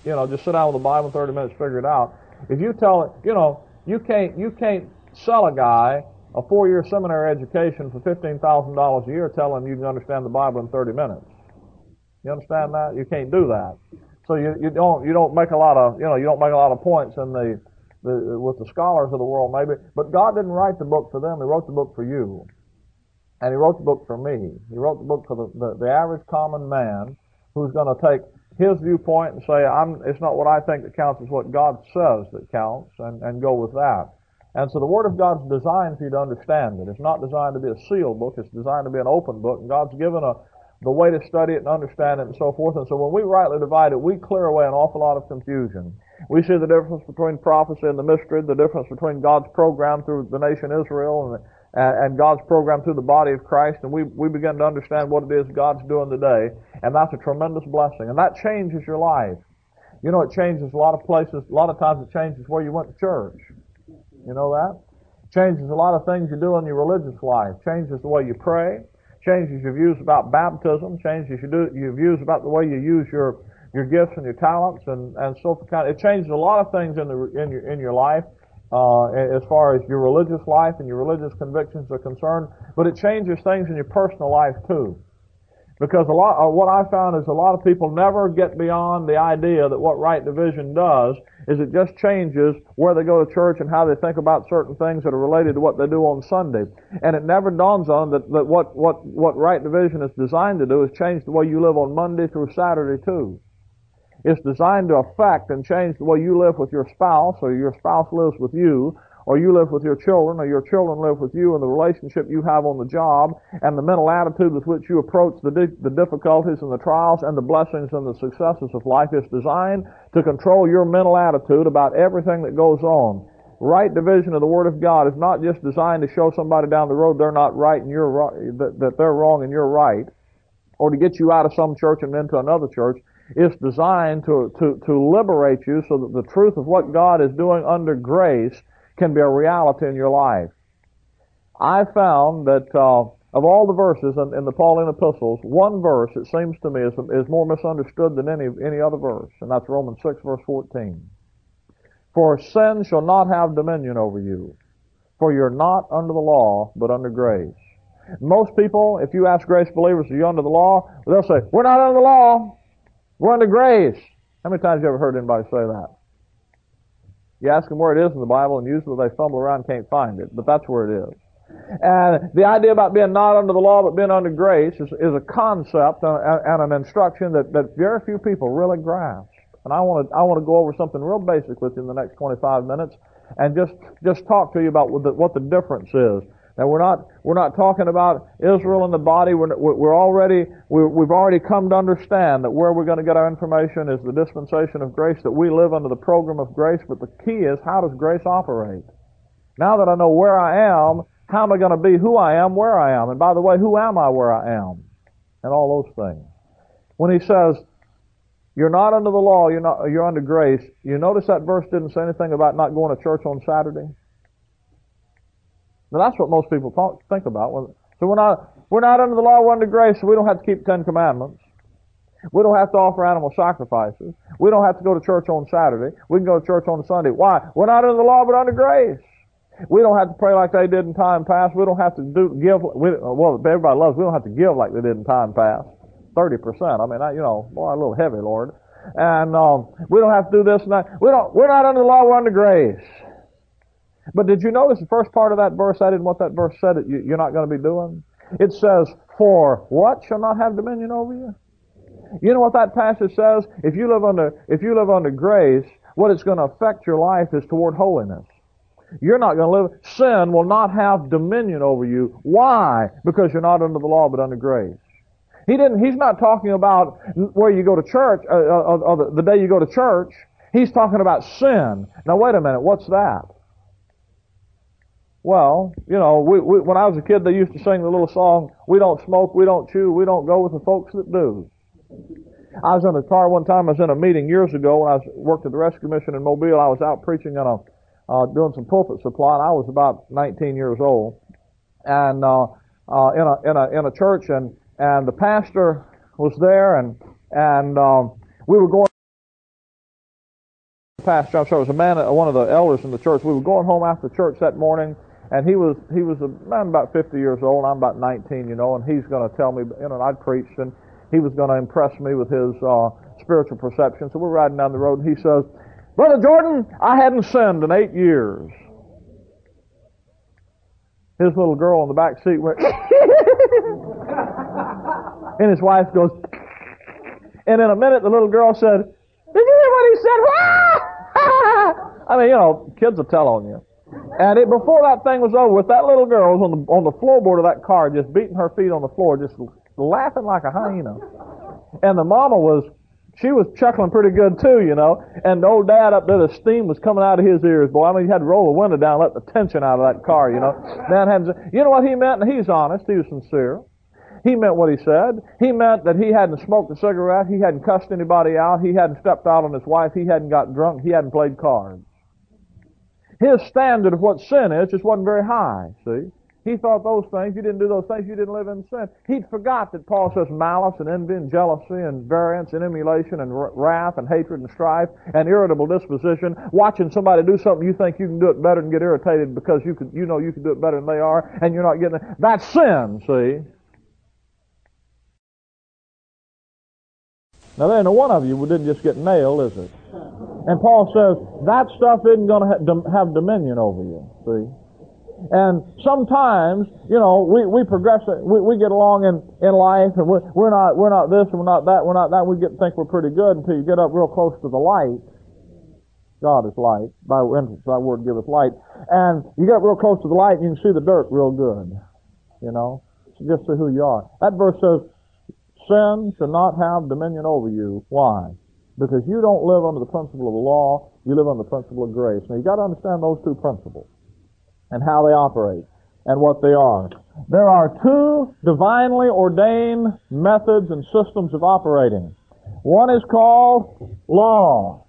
[SPEAKER 1] you know, just sit down with the Bible in thirty minutes, figure it out. If you tell it, you know, you can't, you can't sell a guy a four-year seminary education for fifteen thousand dollars a year, tell him you can understand the Bible in thirty minutes. You understand that? You can't do that. So you, you don't, you don't make a lot of, you know, you don't make a lot of points in the, the, with the scholars of the world maybe. But God didn't write the book for them. He wrote the book for you. And He wrote the book for me. He wrote the book for the, the, the average common man who's going to take his viewpoint and say, I'm, it's not what I think that counts, it's what God says that counts, and, and go with that. And so the Word of God's designed for you to understand it. It's not designed to be a sealed book. It's designed to be an open book. And God's given a, the way to study it and understand it and so forth. And so when we rightly divide it, we clear away an awful lot of confusion. We see the difference between prophecy and the mystery, the difference between God's program through the nation Israel and, and God's program through the body of Christ. And we, we begin to understand what it is God's doing today. And that's a tremendous blessing. And that changes your life. You know, it changes a lot of places. A lot of times it changes where you went to church. You know that? Changes a lot of things you do in your religious life. Changes the way you pray. Changes your views about baptism. Changes your, do, your views about the way you use your your gifts and your talents and and so forth. It changes a lot of things in the in your in your life uh, as far as your religious life and your religious convictions are concerned. But it changes things in your personal life too. Because a lot, uh, what I found is a lot of people never get beyond the idea that what right division does is it just changes where they go to church and how they think about certain things that are related to what they do on Sunday. And it never dawns on that, that what, what, what right division is designed to do is change the way you live on Monday through Saturday too. It's designed to affect and change the way you live with your spouse, or your spouse lives with you, or you live with your children, or your children live with you, and the relationship you have on the job, and the mental attitude with which you approach the, di- the difficulties and the trials and the blessings and the successes of life is designed to control your mental attitude about everything that goes on. Right division of the Word of God is not just designed to show somebody down the road they're not right and you're right, that, that they're wrong and you're right, or to get you out of some church and into another church. It's designed to, to, to liberate you so that the truth of what God is doing under grace can be a reality in your life. I found that uh, of all the verses in, in the Pauline epistles, one verse, it seems to me, is, is more misunderstood than any any other verse, and that's Romans six, verse fourteen. For sin shall not have dominion over you, for you're not under the law, but under grace. Most people, if you ask grace believers, are you under the law? They'll say, we're not under the law, we're under grace. How many times have you ever heard anybody say that? You ask them where it is in the Bible, and usually they fumble around and can't find it, but that's where it is. And the idea about being not under the law but being under grace is, is a concept and, and an instruction that, that very few people really grasp. And I want to I want to go over something real basic with you in the next twenty-five minutes, and just just talk to you about what the, what the difference is. Now we're not we're not talking about Israel and the body. We're we're already we're, we've already come to understand that where we're going to get our information is the dispensation of grace, that we live under the program of grace. But the key is, how does grace operate? Now that I know where I am, how am I going to be who I am where I am? And by the way, who am I where I am? And all those things. When he says you're not under the law, you're not you're under grace, you notice that verse didn't say anything about not going to church on Saturday. Now that's what most people talk, think about. So we're not we're not under the law, we're under grace, so we don't have to keep the Ten Commandments. We don't have to offer animal sacrifices. We don't have to go to church on Saturday. We can go to church on Sunday. Why? We're not under the law, but under grace. We don't have to pray like they did in time past. We don't have to do give. We, well, everybody loves. We don't have to give like they did in time past. Thirty percent. I mean, I, you know, boy, a little heavy, Lord. And um, we don't have to do this and that. We don't. We're not under the law. We're under grace. But did you notice the first part of that verse? I didn't what that verse said that you, you're not going to be doing. It says, "For what shall not have dominion over you?" You know what that passage says? If you live under if you live under grace, what it's going to affect your life is toward holiness. You're not going to live. Sin will not have dominion over you. Why? Because you're not under the law, but under grace. He didn't. He's not talking about where you go to church, uh, uh, uh, the, the day you go to church. He's talking about sin. Now, wait a minute. What's that? Well, you know, we, we, when I was a kid, they used to sing the little song, "We don't smoke, we don't chew, we don't go with the folks that do." I was in a car one time. I was in a meeting years ago when I was, worked at the Rescue Mission in Mobile. I was out preaching on a Uh, doing some pulpit supply, and I was about nineteen years old, and uh, uh, in a in a in a church, and and the pastor was there, and and um, we were going. pastor, I'm sorry, it was a man, one of the elders in the church. We were going home after church that morning, and he was he was a man about fifty years old. I'm about nineteen, you know, and he's going to tell me, you know, and I'd preached, and he was going to impress me with his uh, spiritual perception. So we're riding down the road, and he says, "Brother Jordan, I hadn't sinned in eight years." His little girl in the back seat went, and his wife goes, and in a minute the little girl said, "Did you hear what he said?" I mean, you know, kids will tell on you. And it, before that thing was over with, that little girl was on the on the floorboard of that car, just beating her feet on the floor, just laughing like a hyena. And the mama was, she was chuckling pretty good too, you know. And the old dad up there, the steam was coming out of his ears, boy. I mean, he had to roll the window down, let the tension out of that car, you know. Dad had, you know what he meant? And he's honest, he was sincere. He meant what he said. He meant that he hadn't smoked a cigarette, he hadn't cussed anybody out, he hadn't stepped out on his wife, he hadn't got drunk, he hadn't played cards. His standard of what sin is just wasn't very high, see. He thought those things, you didn't do those things, you didn't live in sin. He'd forgot that Paul says malice and envy and jealousy and variance and emulation and wrath and hatred and strife and irritable disposition. Watching somebody do something, you think you can do it better and get irritated because you could, you know you can do it better than they are, and you're not getting it. That's sin, see. Now there ain't no one of you who didn't just get nailed, is it? And Paul says, that stuff isn't going to have dominion over you, see? And sometimes, you know, we, we progress, we, we get along in, in life, and we're, we're not, we're not this, and we're not that, we're not that, we get, think we're pretty good until you get up real close to the light. God is light. By entrance, thy word giveth light. And you get up real close to the light, and you can see the dirt real good, you know? So just see who you are. That verse says, sin shall not have dominion over you. Why? Because you don't live under the principle of the law, you live under the principle of grace. Now, you've got to understand those two principles and how they operate and what they are. There are two divinely ordained methods and systems of operating. One is called law.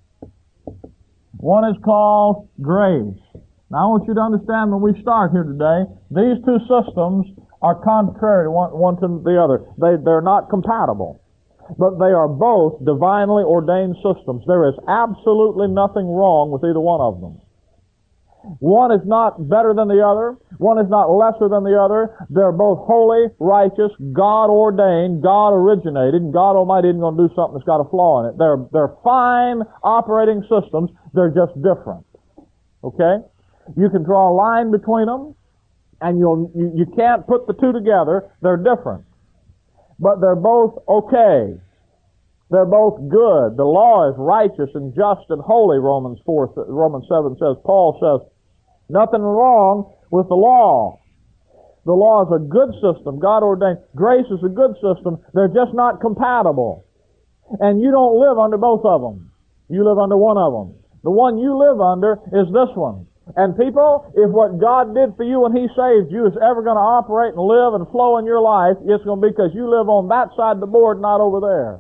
[SPEAKER 1] One is called grace. Now, I want you to understand when we start here today, these two systems are contrary one, one to the other. They, they're not compatible. But they are both divinely ordained systems. There is absolutely nothing wrong with either one of them. One is not better than the other. One is not lesser than the other. They're both holy, righteous, God-ordained, God-originated, and God Almighty isn't going to do something that's got a flaw in it. They're, they're fine operating systems. They're just different. Okay? You can draw a line between them, and you'll, you, you can't put the two together. They're different. But they're both okay. They're both good. The law is righteous and just and holy, Romans four, Romans seven says. Paul says, nothing wrong with the law. The law is a good system, God ordained. Grace is a good system. They're just not compatible. And you don't live under both of them. You live under one of them. The one you live under is this one. And people, if what God did for you when He saved you is ever going to operate and live and flow in your life, it's going to be because you live on that side of the board, not over there.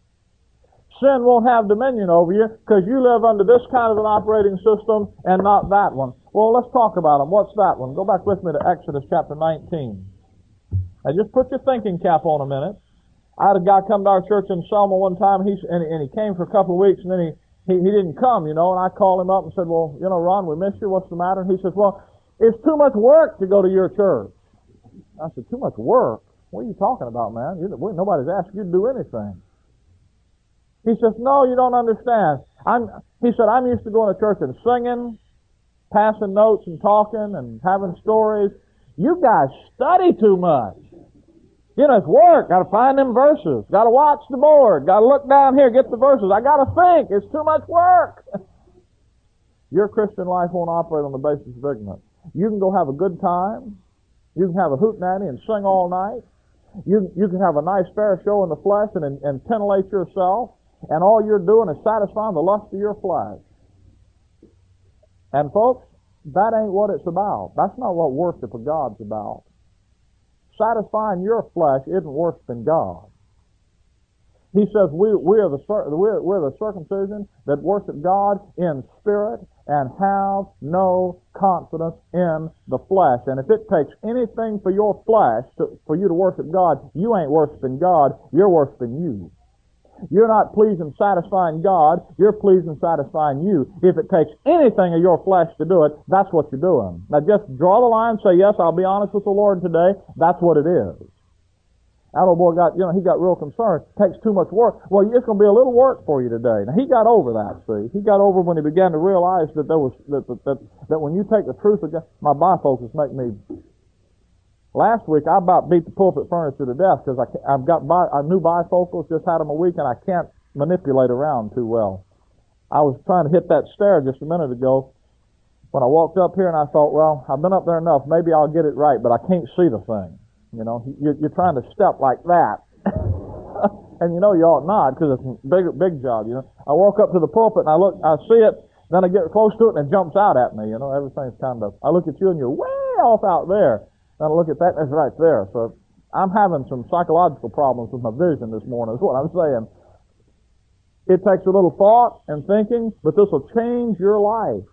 [SPEAKER 1] Sin won't have dominion over you because you live under this kind of an operating system and not that one. Well, let's talk about them. What's that one? Go back with me to Exodus chapter nineteen. Now, just put your thinking cap on a minute. I had a guy come to our church in Selma one time, and he, and, and he came for a couple of weeks, and then he He, he didn't come, you know, and I called him up and said, well, you know, Ron, we miss you. What's the matter? And he says, well, it's too much work to go to your church. I said, too much work? What are you talking about, man? You, nobody's asked you to do anything. He says, no, you don't understand. I'm, he said, I'm used to going to church and singing, passing notes and talking and having stories. You guys study too much. You know, it's work. Got to find them verses. Got to watch the board. Got to look down here, get the verses. I got to think. It's too much work. Your Christian life won't operate on the basis of ignorance. You can go have a good time. You can have a hootenanny and sing all night. You you can have a nice fair show in the flesh and, and, and titillate yourself, and all you're doing is satisfying the lust of your flesh. And folks, that ain't what it's about. That's not what worship of God's about. Satisfying your flesh isn't worshiping God. He says we, we are the, we're, we're the circumcision that worship God in spirit and have no confidence in the flesh. And if it takes anything for your flesh to, for you to worship God, you ain't worshiping God, you're worshiping you. You're not pleased and satisfying God. You're pleased and satisfying you. If it takes anything of your flesh to do it, that's what you're doing. Now just draw the line, say, yes, I'll be honest with the Lord today. That's what it is. That old boy got, you know, he got real concerned. It takes too much work. Well, it's going to be a little work for you today. Now, he got over that, see. He got over when he began to realize that there was, that, that, that, that when you take the truth of God, my bifocals make me. Last week, I about beat the pulpit furniture to death because I've got bi, I new bifocals, just had them a week, and I can't manipulate around too well. I was trying to hit that stair just a minute ago when I walked up here, and I thought, well, I've been up there enough. Maybe I'll get it right, but I can't see the thing. You know, you're, you're trying to step like that. And you know you ought not because it's a big, big job, you know. I walk up to the pulpit, and I look, I see it, then I get close to it, and it jumps out at me, you know. Everything's kind of, I look at you, and you're way off out there. Then I look at that, and it's right there. So I'm having some psychological problems with my vision this morning, is what I'm saying. It takes a little thought and thinking, but this will change your life.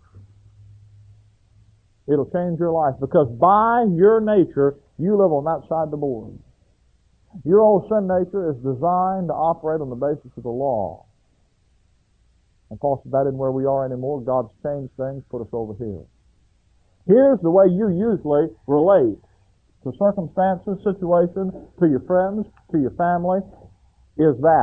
[SPEAKER 1] It'll change your life because by your nature, you live on that side of the board. Your old sin nature is designed to operate on the basis of the law. And of course, that isn't where we are anymore. God's changed things, put us over here. Here's the way you usually relate to circumstances, situations, to your friends, to your family, is that.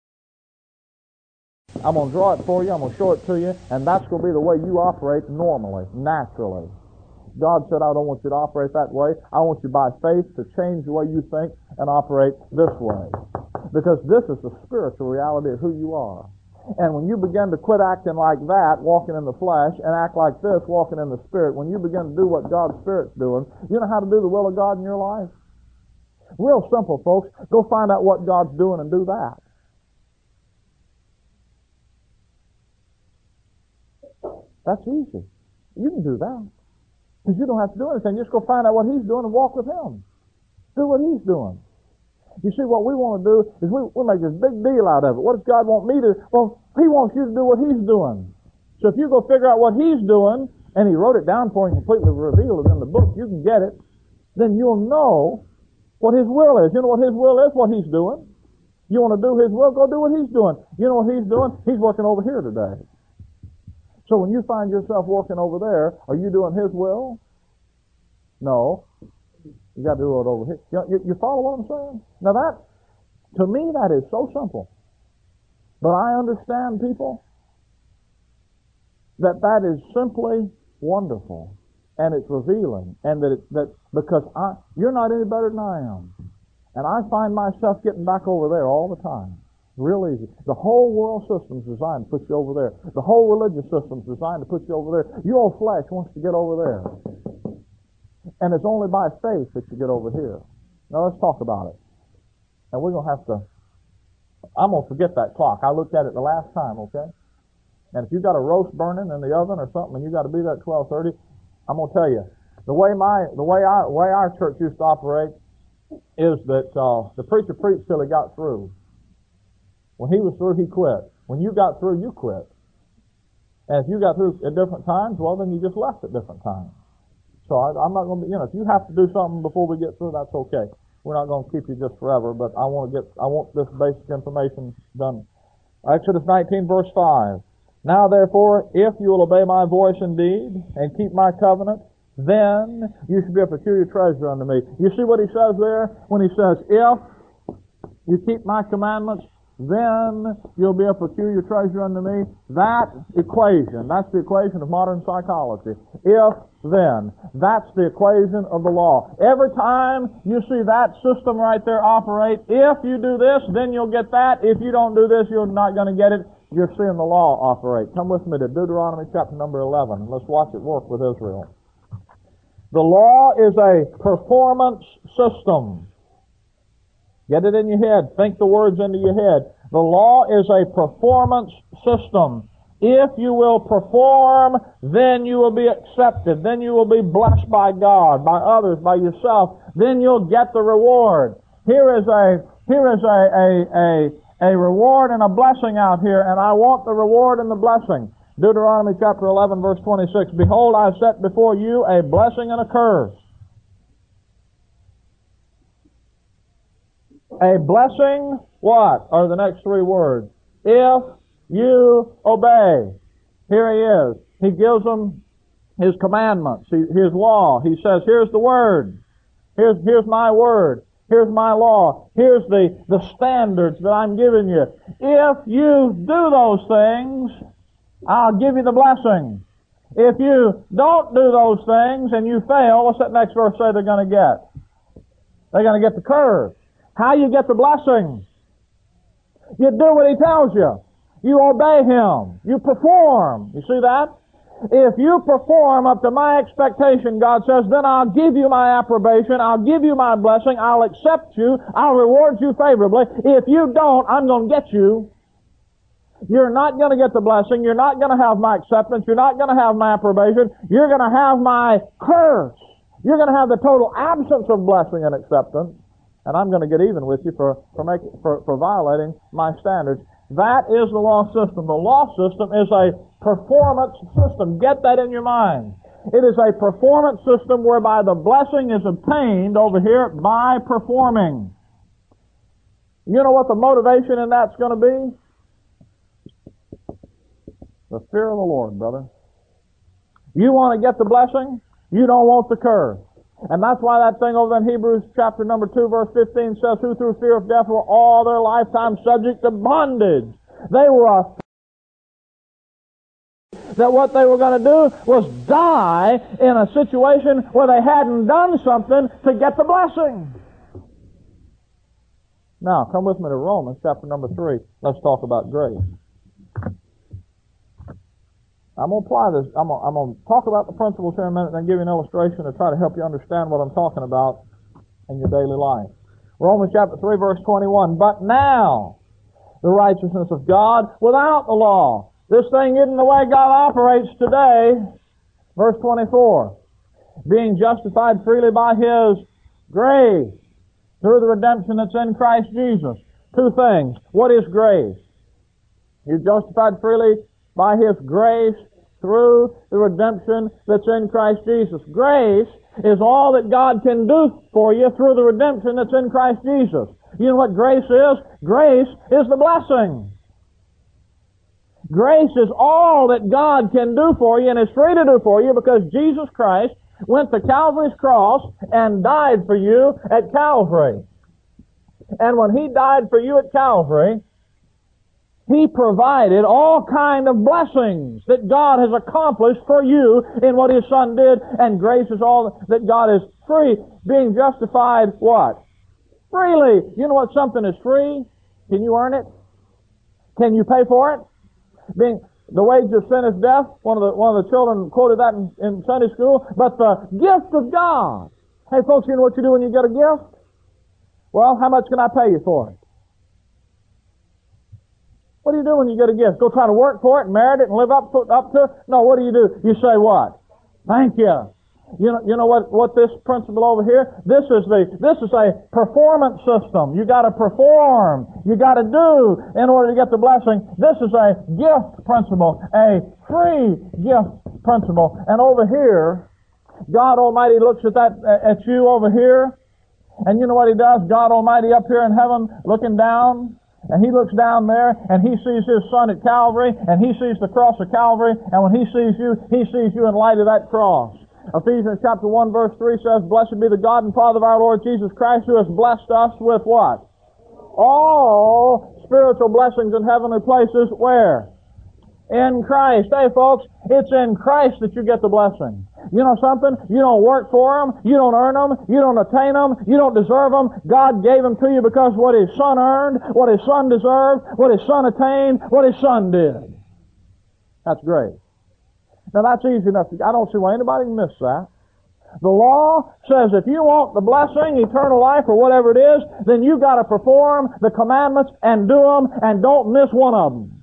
[SPEAKER 1] I'm going to draw it for you, I'm going to show it to you, and that's going to be the way you operate normally, naturally. God said, I don't want you to operate that way. I want you by faith to change the way you think and operate this way. Because this is the spiritual reality of who you are. And when you begin to quit acting like that, walking in the flesh, and act like this, walking in the Spirit, when you begin to do what God's Spirit's doing, you know how to do the will of God in your life? Real simple, folks. Go find out what God's doing and do that. That's easy. You can do that. Because you don't have to do anything. Just go find out what He's doing and walk with Him. Do what He's doing. You see, what we want to do is we, we make this big deal out of it. What does God want me to? Well, He wants you to do what He's doing. So if you go figure out what He's doing, and He wrote it down for you and completely revealed it in the book, you can get it, then you'll know what His will is. You know what His will is? What He's doing. You want to do His will? Go do what He's doing. You know what He's doing? He's working over here today. So when you find yourself working over there, are you doing His will? No. You got to do it over here. You, you follow what I'm saying? Now that, to me, that is so simple. But I understand, people, that that is simply wonderful, and it's revealing, and that it, that because I, you're not any better than I am, and I find myself getting back over there all the time. Real easy. The whole world system's designed to put you over there. The whole religious system's designed to put you over there. Your old flesh wants to get over there. And it's only by faith that you get over here. Now let's talk about it. And we're going to have to, I'm going to forget that clock. I looked at it the last time, okay? And if you got a roast burning in the oven or something and you got to be there at twelve thirty, I'm going to tell you, the way my, the way our, way our church used to operate is that uh, the preacher preached till he got through. When he was through, he quit. When you got through, you quit. And if you got through at different times, well, then you just left at different times. So I, I'm not going to be, you know, if you have to do something before we get through, that's okay. We're not going to keep you just forever, but I want to get, I want this basic information done. Exodus nineteen, verse five. Now therefore, if you will obey my voice indeed, and keep my covenant, then you should be a peculiar treasure unto me. You see what he says there? When he says, if you keep my commandments, then you'll be a peculiar treasure unto me. That equation, that's the equation of modern psychology. If, then. That's the equation of the law. Every time you see that system right there operate, if you do this, then you'll get that. If you don't do this, you're not going to get it. You're seeing the law operate. Come with me to Deuteronomy chapter number eleven. Let's watch it work with Israel. The law is a performance system. Get it in your head. Think the words into your head. The law is a performance system. If you will perform, then you will be accepted. Then you will be blessed by God, by others, by yourself. Then you'll get the reward. Here is a here is a a a, a reward and a blessing out here, and I want the reward and the blessing. Deuteronomy chapter eleven, verse twenty-six. Behold, I set before you a blessing and a curse. A blessing, what are the next three words? If you obey. Here he is. He gives them his commandments, his law. He says, here's the word. Here's, here's my word. Here's my law. Here's the, the standards that I'm giving you. If you do those things, I'll give you the blessing. If you don't do those things and you fail, what's that next verse say they're going to get? They're going to get the curse. How you get the blessing? You do what he tells you. You obey him. You perform. You see that? If you perform up to my expectation, God says, then I'll give you my approbation. I'll give you my blessing. I'll accept you. I'll reward you favorably. If you don't, I'm going to get you. You're not going to get the blessing. You're not going to have my acceptance. You're not going to have my approbation. You're going to have my curse. You're going to have the total absence of blessing and acceptance. And I'm going to get even with you for, for, making, for, for violating my standards. That is the law system. The law system is a performance system. Get that in your mind. It is a performance system whereby the blessing is obtained over here by performing. You know what the motivation in that's going to be? The fear of the Lord, brother. You want to get the blessing? You don't want the curse. And that's why that thing over in Hebrews chapter number two verse fifteen says, who through fear of death were all their lifetime subject to bondage. They were afraid that what they were going to do was die in a situation where they hadn't done something to get the blessing. Now, come with me to Romans chapter number three. Let's talk about grace. I'm going to apply this. I'm going, I'm going to talk about the principles here in a minute and then give you an illustration to try to help you understand what I'm talking about in your daily life. Romans chapter three verse twenty-one. But now, the righteousness of God without the law. This thing isn't the way God operates today. Verse twenty-four. Being justified freely by His grace through the redemption that's in Christ Jesus. Two things. What is grace? You're justified freely by His grace through the redemption that's in Christ Jesus. Grace is all that God can do for you through the redemption that's in Christ Jesus. You know what grace is? Grace is the blessing. Grace is all that God can do for you and is free to do for you because Jesus Christ went to Calvary's cross and died for you at Calvary. And when He died for you at Calvary, He provided all kind of blessings that God has accomplished for you in what His Son did, and grace is all that God is free, being justified what? Freely. You know what something is free? Can you earn it? Can you pay for it? Being the wages of sin is death. One of the one of the children quoted that in, in Sunday school. But the gift of God. Hey folks, you know what you do when you get a gift? Well, how much can I pay you for it? What do you do when you get a gift? Go try to work for it and merit it and live up to, up to it? No, what do you do? You say what? Thank you. You know, you know what, what this principle over here? This is the, this is a performance system. You gotta perform. You gotta do in order to get the blessing. This is a gift principle, a free gift principle. And over here, God Almighty looks at that, at you over here, and you know what He does? God Almighty up here in heaven looking down, and He looks down there, and He sees His Son at Calvary, and He sees the cross of Calvary, and when He sees you, He sees you in light of that cross. Ephesians chapter one verse three says, Blessed be the God and Father of our Lord Jesus Christ, who has blessed us with what? All spiritual blessings in heavenly places. Where? In Christ. Hey folks, it's in Christ that you get the blessing. You know something? You don't work for them. You don't earn them. You don't attain them. You don't deserve them. God gave them to you because what His Son earned, what His Son deserved, what His Son attained, what His Son did. That's great. Now that's easy enough. I don't see why anybody can miss that. The law says if you want the blessing, eternal life, or whatever it is, then you've got to perform the commandments and do them and don't miss one of them.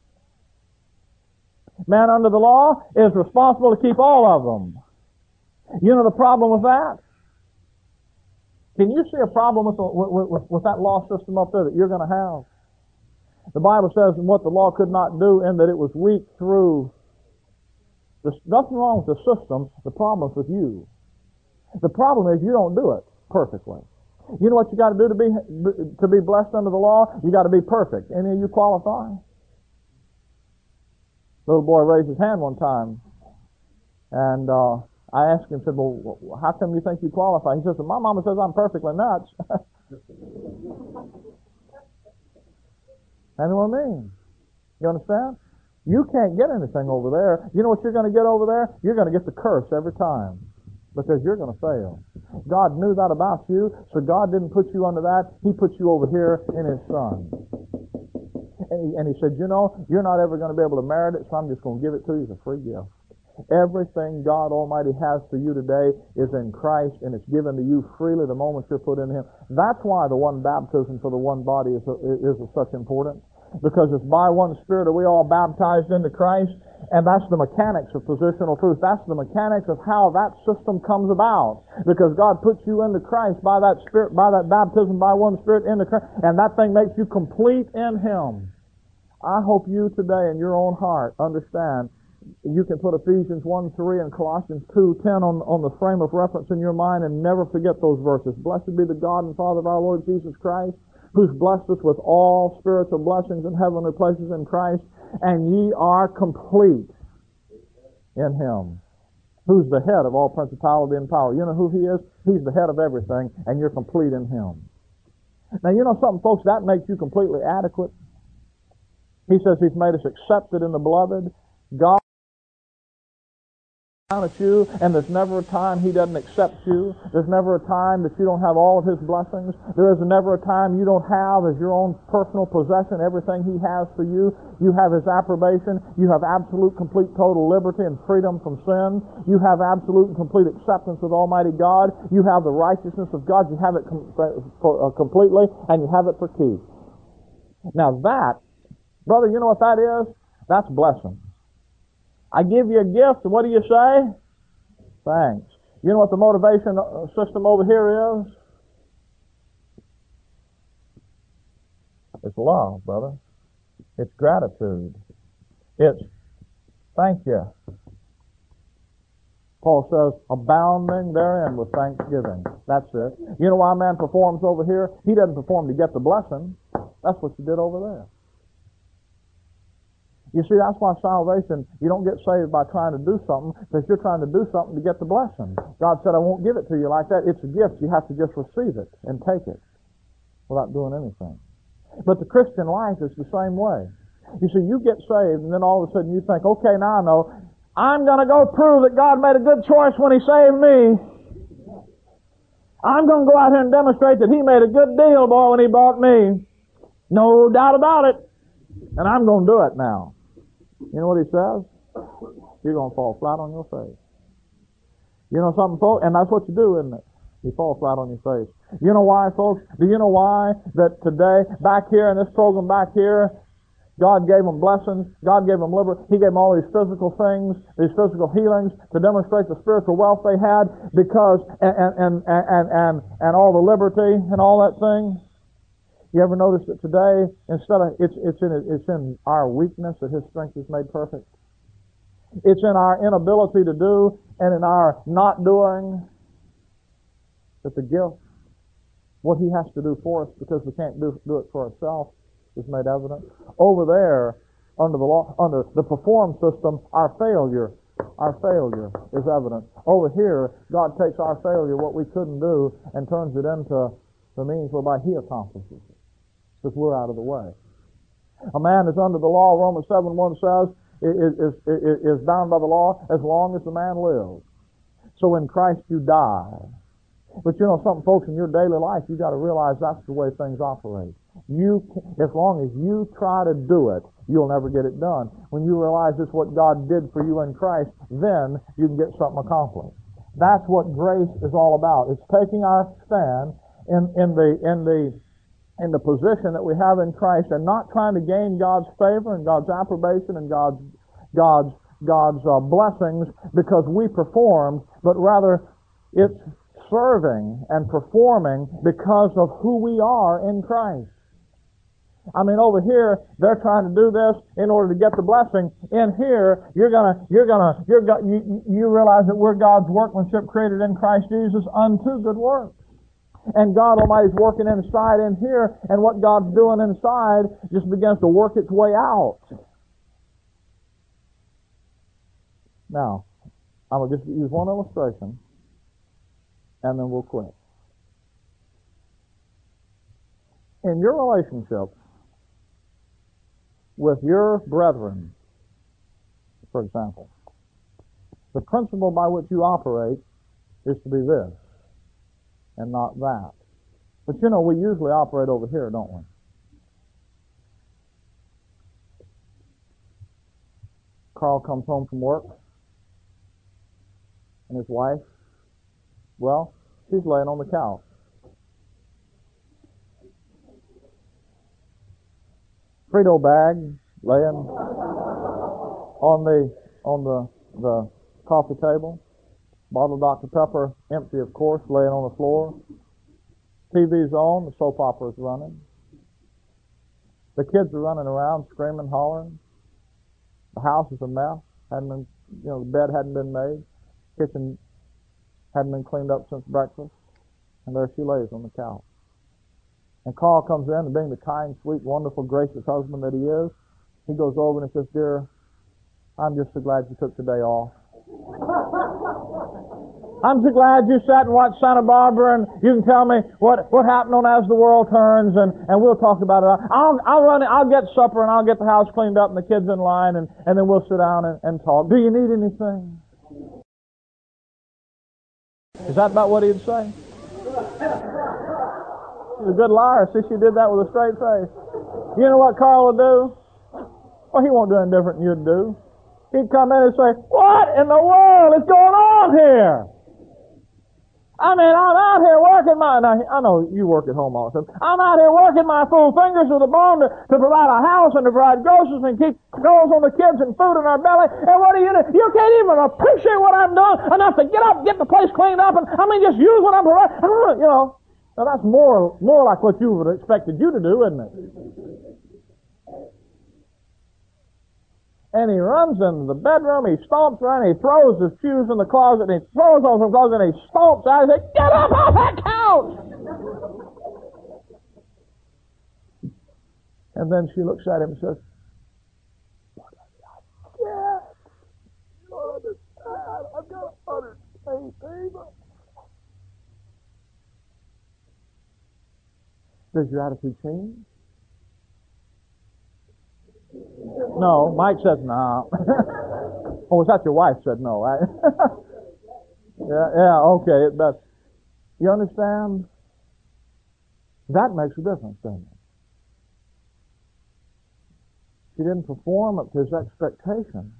[SPEAKER 1] Man under the law is responsible to keep all of them. You know the problem with that? Can you see a problem with, the, with, with, with that law system up there that you're going to have? The Bible says what the law could not do in that it was weak through. There's nothing wrong with the system. The problem is with you. The problem is you don't do it perfectly. You know what you got to do to be to be blessed under the law? You got to be perfect. Any of you qualify? Little boy raised his hand one time, and uh, I asked him, said, well, how come you think you qualify? He says, my mama says I'm perfectly nuts. That's what I mean. You understand? You can't get anything over there. You know what you're going to get over there? You're going to get the curse every time, because you're going to fail. God knew that about you, so God didn't put you under that. He put you over here in His Son. And he, and he said, you know, you're not ever going to be able to merit it, so I'm just going to give it to you as a free gift. Everything God Almighty has for you today is in Christ, and it's given to you freely the moment you're put in Him. That's why the one baptism for the one body is, is, is such important. Because it's by one Spirit are we all baptized into Christ, and that's the mechanics of positional truth. That's the mechanics of how that system comes about. Because God puts you into Christ by that Spirit, by that baptism, by one Spirit into Christ, and that thing makes you complete in Him. I hope you today in your own heart understand you can put Ephesians one three and Colossians two ten on, on the frame of reference in your mind and never forget those verses. Blessed be the God and Father of our Lord Jesus Christ, who's blessed us with all spiritual blessings in heavenly places in Christ, and ye are complete in Him, who's the head of all principality and power. You know who He is? He's the head of everything, and you're complete in Him. Now, you know something, folks? That makes you completely adequate. He says He's made us accepted in the beloved. God down at you, and there's never a time He doesn't accept you. There's never a time that you don't have all of His blessings. There is never a time you don't have as your own personal possession everything He has for you. You have His approbation. You have absolute, complete, total liberty and freedom from sin. You have absolute and complete acceptance with Almighty God. You have the righteousness of God. You have it com- for, uh, completely, and you have it for keep. Now that, brother, you know what that is? That's blessing. I give you a gift, and what do you say? Thanks. You know what the motivation system over here is? It's love, brother. It's gratitude. It's thank you. Paul says, abounding therein with thanksgiving. That's it. You know why a man performs over here? He doesn't perform to get the blessing. That's what you did over there. You see, that's why salvation, you don't get saved by trying to do something, because you're trying to do something to get the blessing. God said, I won't give it to you like that. It's a gift. You have to just receive it and take it without doing anything. But the Christian life is the same way. You see, you get saved, and then all of a sudden you think, okay, now I know, I'm going to go prove that God made a good choice when He saved me. I'm going to go out here and demonstrate that He made a good deal, boy, when He bought me. No doubt about it. And I'm going to do it now. You know what He says? You're going to fall flat on your face. You know something, folks? And that's what you do, isn't it? You fall flat on your face. You know why, folks? Do you know why that today, back here in this program back here, God gave them blessings, God gave them liberty, He gave them all these physical things, these physical healings to demonstrate the spiritual wealth they had, because, and, and, and, and, and, and all the liberty and all that thing? You ever notice that today, instead of, it's, it's in, it's in our weakness that His strength is made perfect? It's in our inability to do and in our not doing that the gift, what He has to do for us because we can't do, do it for ourselves, is made evident. Over there, under the law, under the perform system, our failure, our failure is evident. Over here, God takes our failure, what we couldn't do, and turns it into the means whereby He accomplishes it, because we're out of the way. A man is under the law, Romans seven one says, is, is, is, is bound by the law as long as the man lives. So in Christ you die. But you know something, folks, in your daily life, you got to realize that's the way things operate. You, as long as you try to do it, you'll never get it done. When you realize it's what God did for you in Christ, then you can get something accomplished. That's what grace is all about. It's taking our stand in, in the in the in the position that we have in Christ, and not trying to gain God's favor and God's approbation and God's God's God's uh, blessings because we performed, but rather it's serving and performing because of who we are in Christ. I mean, over here they're trying to do this in order to get the blessing. In here, you're gonna, you're gonna, you're go, you, you realize that we're God's workmanship, created in Christ Jesus unto good works. And God Almighty's working inside in here, and what God's doing inside just begins to work its way out. Now, I will just use one illustration, and then we'll quit. In your relationships with your brethren, for example, the principle by which you operate is to be this and not that. But you know, we usually operate over here, don't we? Carl comes home from work, and his wife, well, she's laying on the couch. Frito bag laying on the on the the coffee table. Bottle of Doctor Pepper, empty of course, laying on the floor. T V's on, the soap opera's running. The kids are running around, screaming, hollering. The house is a mess. Hadn't been, you know, the bed hadn't been made. Kitchen hadn't been cleaned up since breakfast. And there she lays on the couch. And Carl comes in, and being the kind, sweet, wonderful, gracious husband that he is, he goes over and he says, "Dear, I'm just so glad you took the day off. I'm so glad you sat and watched Santa Barbara, and you can tell me what, what happened on As the World Turns, and, and we'll talk about it. I'll, I'll run it, I'll get supper, and I'll get the house cleaned up and the kids in line, and, and then we'll sit down and, and talk. Do you need anything?" Is that about what he'd say? She's a good liar. See, she did that with a straight face. You know what Carl would do? Well, he won't do anything different than you'd do. He'd come in and say, "What in the world is going on here? I mean, I'm out here working my..." Now, I know you work at home all the time. "I'm out here working my full fingers to the bone to, to provide a house and to provide groceries and keep clothes on the kids and food in our belly. And what do you do? You can't even appreciate what I'm doing enough to get up, get the place cleaned up, and I mean, just use what I'm providing." You know, now that's more more like what you would have expected you to do, isn't it? And he runs into the bedroom, he stomps around, he throws his shoes in the closet, and he throws on some closet, and he stomps out, and he says, "Get up off that couch!" And then she looks at him and says, "What have I done? You don't understand. I've got to understand, baby." Does your attitude change? No. Mike says no. Oh, was that your wife said no, right? yeah, yeah, okay, it does. You understand? That makes a difference, doesn't it? She didn't perform up to his expectations.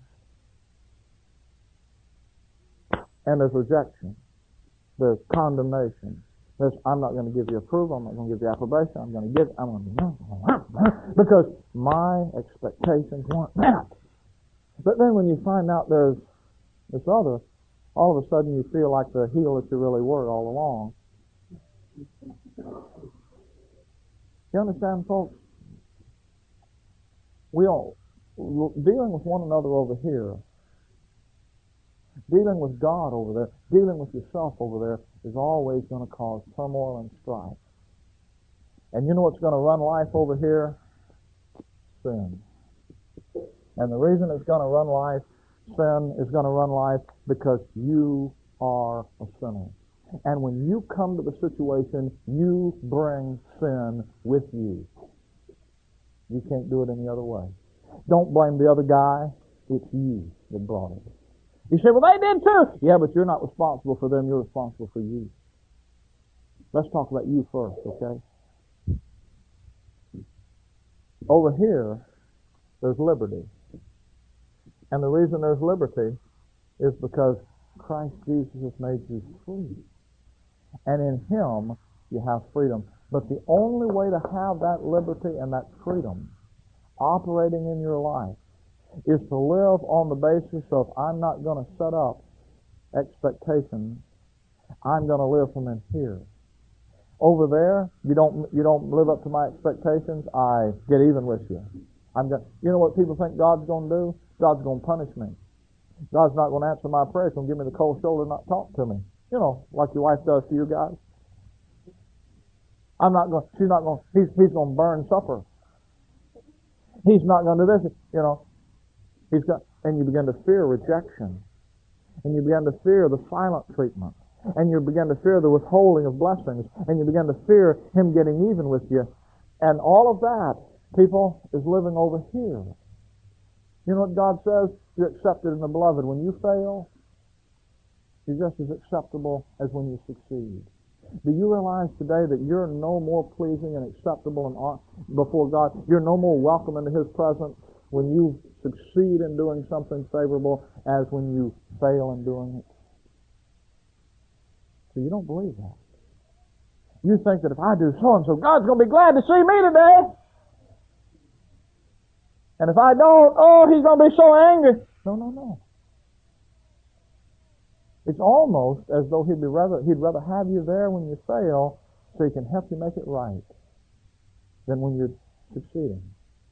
[SPEAKER 1] And there's rejection. There's condemnation. There's, I'm not going to give you approval. I'm not going to give you approbation. I'm going to give, I'm going to, because my expectations weren't met. But then when you find out there's this other, all of a sudden you feel like the heel that you really were all along. You understand, folks? We all, dealing with one another over here, dealing with God over there, dealing with yourself over there, is always going to cause turmoil and strife. And you know what's going to run life over here? Sin. And the reason it's going to run life, sin is going to run life because you are a sinner. And when you come to the situation, you bring sin with you. You can't do it any other way. Don't blame the other guy. It's you that brought it. You say, "Well, they did too." Yeah, but you're not responsible for them. You're responsible for you. Let's talk about you first, okay? Over here, there's liberty. And the reason there's liberty is because Christ Jesus has made you free. And in Him, you have freedom. But the only way to have that liberty and that freedom operating in your life is to live on the basis of, I'm not going to set up expectations. I'm going to live from in here. Over there, you don't you don't live up to my expectations, I get even with you. I'm going. You know what people think God's going to do? God's going to punish me. God's not going to answer my prayers. He's going to give me the cold shoulder and not talk to me. You know, like your wife does to you guys. I'm not going, she's not going, he's, he's going to burn supper. He's not going to do this, you know. He's got, and you begin to fear rejection. And you begin to fear the silent treatment. And you begin to fear the withholding of blessings. And you begin to fear him getting even with you. And all of that, people, is living over here. You know what God says? You're accepted in the beloved. When you fail, you're just as acceptable as when you succeed. Do you realize today that you're no more pleasing and acceptable and before God? You're no more welcome into his presence when you succeed in doing something favorable as when you fail in doing it. So you don't believe that. You think that if I do so and so, God's going to be glad to see me today. And if I don't, oh, he's going to be so angry. No, no, no. It's almost as though he'd be rather he'd rather have you there when you fail so he can help you make it right than when you're succeeding.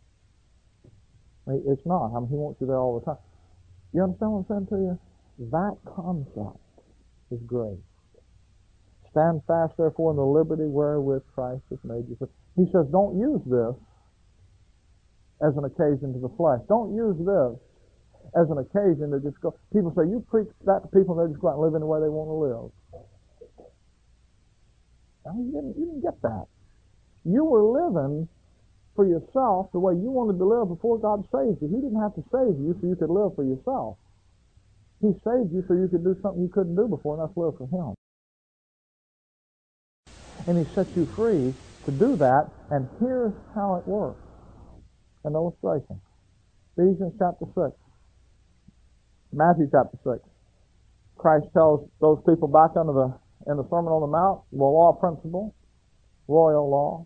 [SPEAKER 1] It's not. I mean, he wants you there all the time. You understand what I'm saying to you? That concept is grace. Stand fast, therefore, in the liberty wherewith Christ has made you free. He says, don't use this as an occasion to the flesh. Don't use this as an occasion to just go. People say, you preach that to people and they just go out and live in the way they want to live. Now, you didn't, you didn't get that. You were living for yourself the way you wanted to live before God saved you. He didn't have to save you so you could live for yourself. He saved you so you could do something you couldn't do before, and that's live for him. And he set you free to do that, and here's how it works. An illustration. Ephesians chapter six. Matthew chapter six. Christ tells those people back under the in the Sermon on the Mount, the law principle, royal law.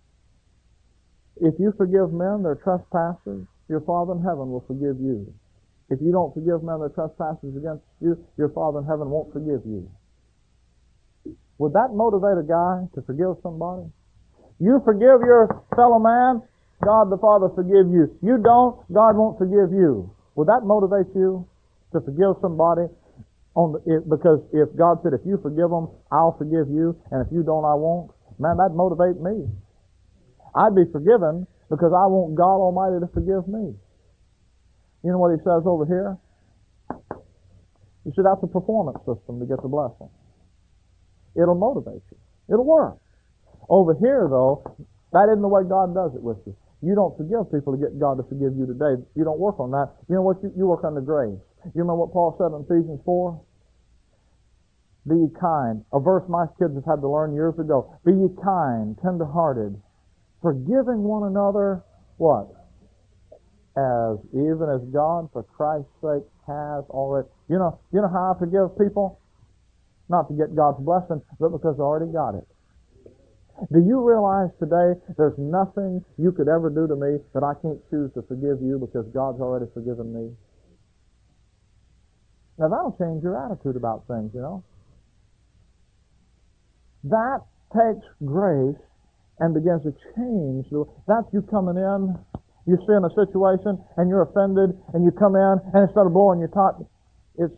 [SPEAKER 1] If you forgive men their trespasses, your Father in heaven will forgive you. If you don't forgive men their trespasses against you, your Father in heaven won't forgive you. Would that motivate a guy to forgive somebody? You forgive your fellow man, God the Father forgive you. You don't, God won't forgive you. Would that motivate you to forgive somebody? On the, it, because if God said, if you forgive them, I'll forgive you, and if you don't, I won't. Man, that'd motivate me. I'd be forgiven because I want God Almighty to forgive me. You know what he says over here? You see, that's a performance system to get the blessing. It'll motivate you. It'll work. Over here, though, that isn't the way God does it with you. You don't forgive people to get God to forgive you today. You don't work on that. You know what? You, you work on the grace. You remember what Paul said in Ephesians four? Be ye kind. A verse my kids have had to learn years ago. Be ye kind, tender-hearted, forgiving one another, what? As even as God, for Christ's sake, has already. You know, you know how I forgive people? Not to get God's blessing, but because I already got it. Do you realize today there's nothing you could ever do to me that I can't choose to forgive you because God's already forgiven me? Now that'll change your attitude about things, you know. That takes grace and begins to change. That's you coming in, you see in a situation and you're offended and you come in and instead of blowing your top, it's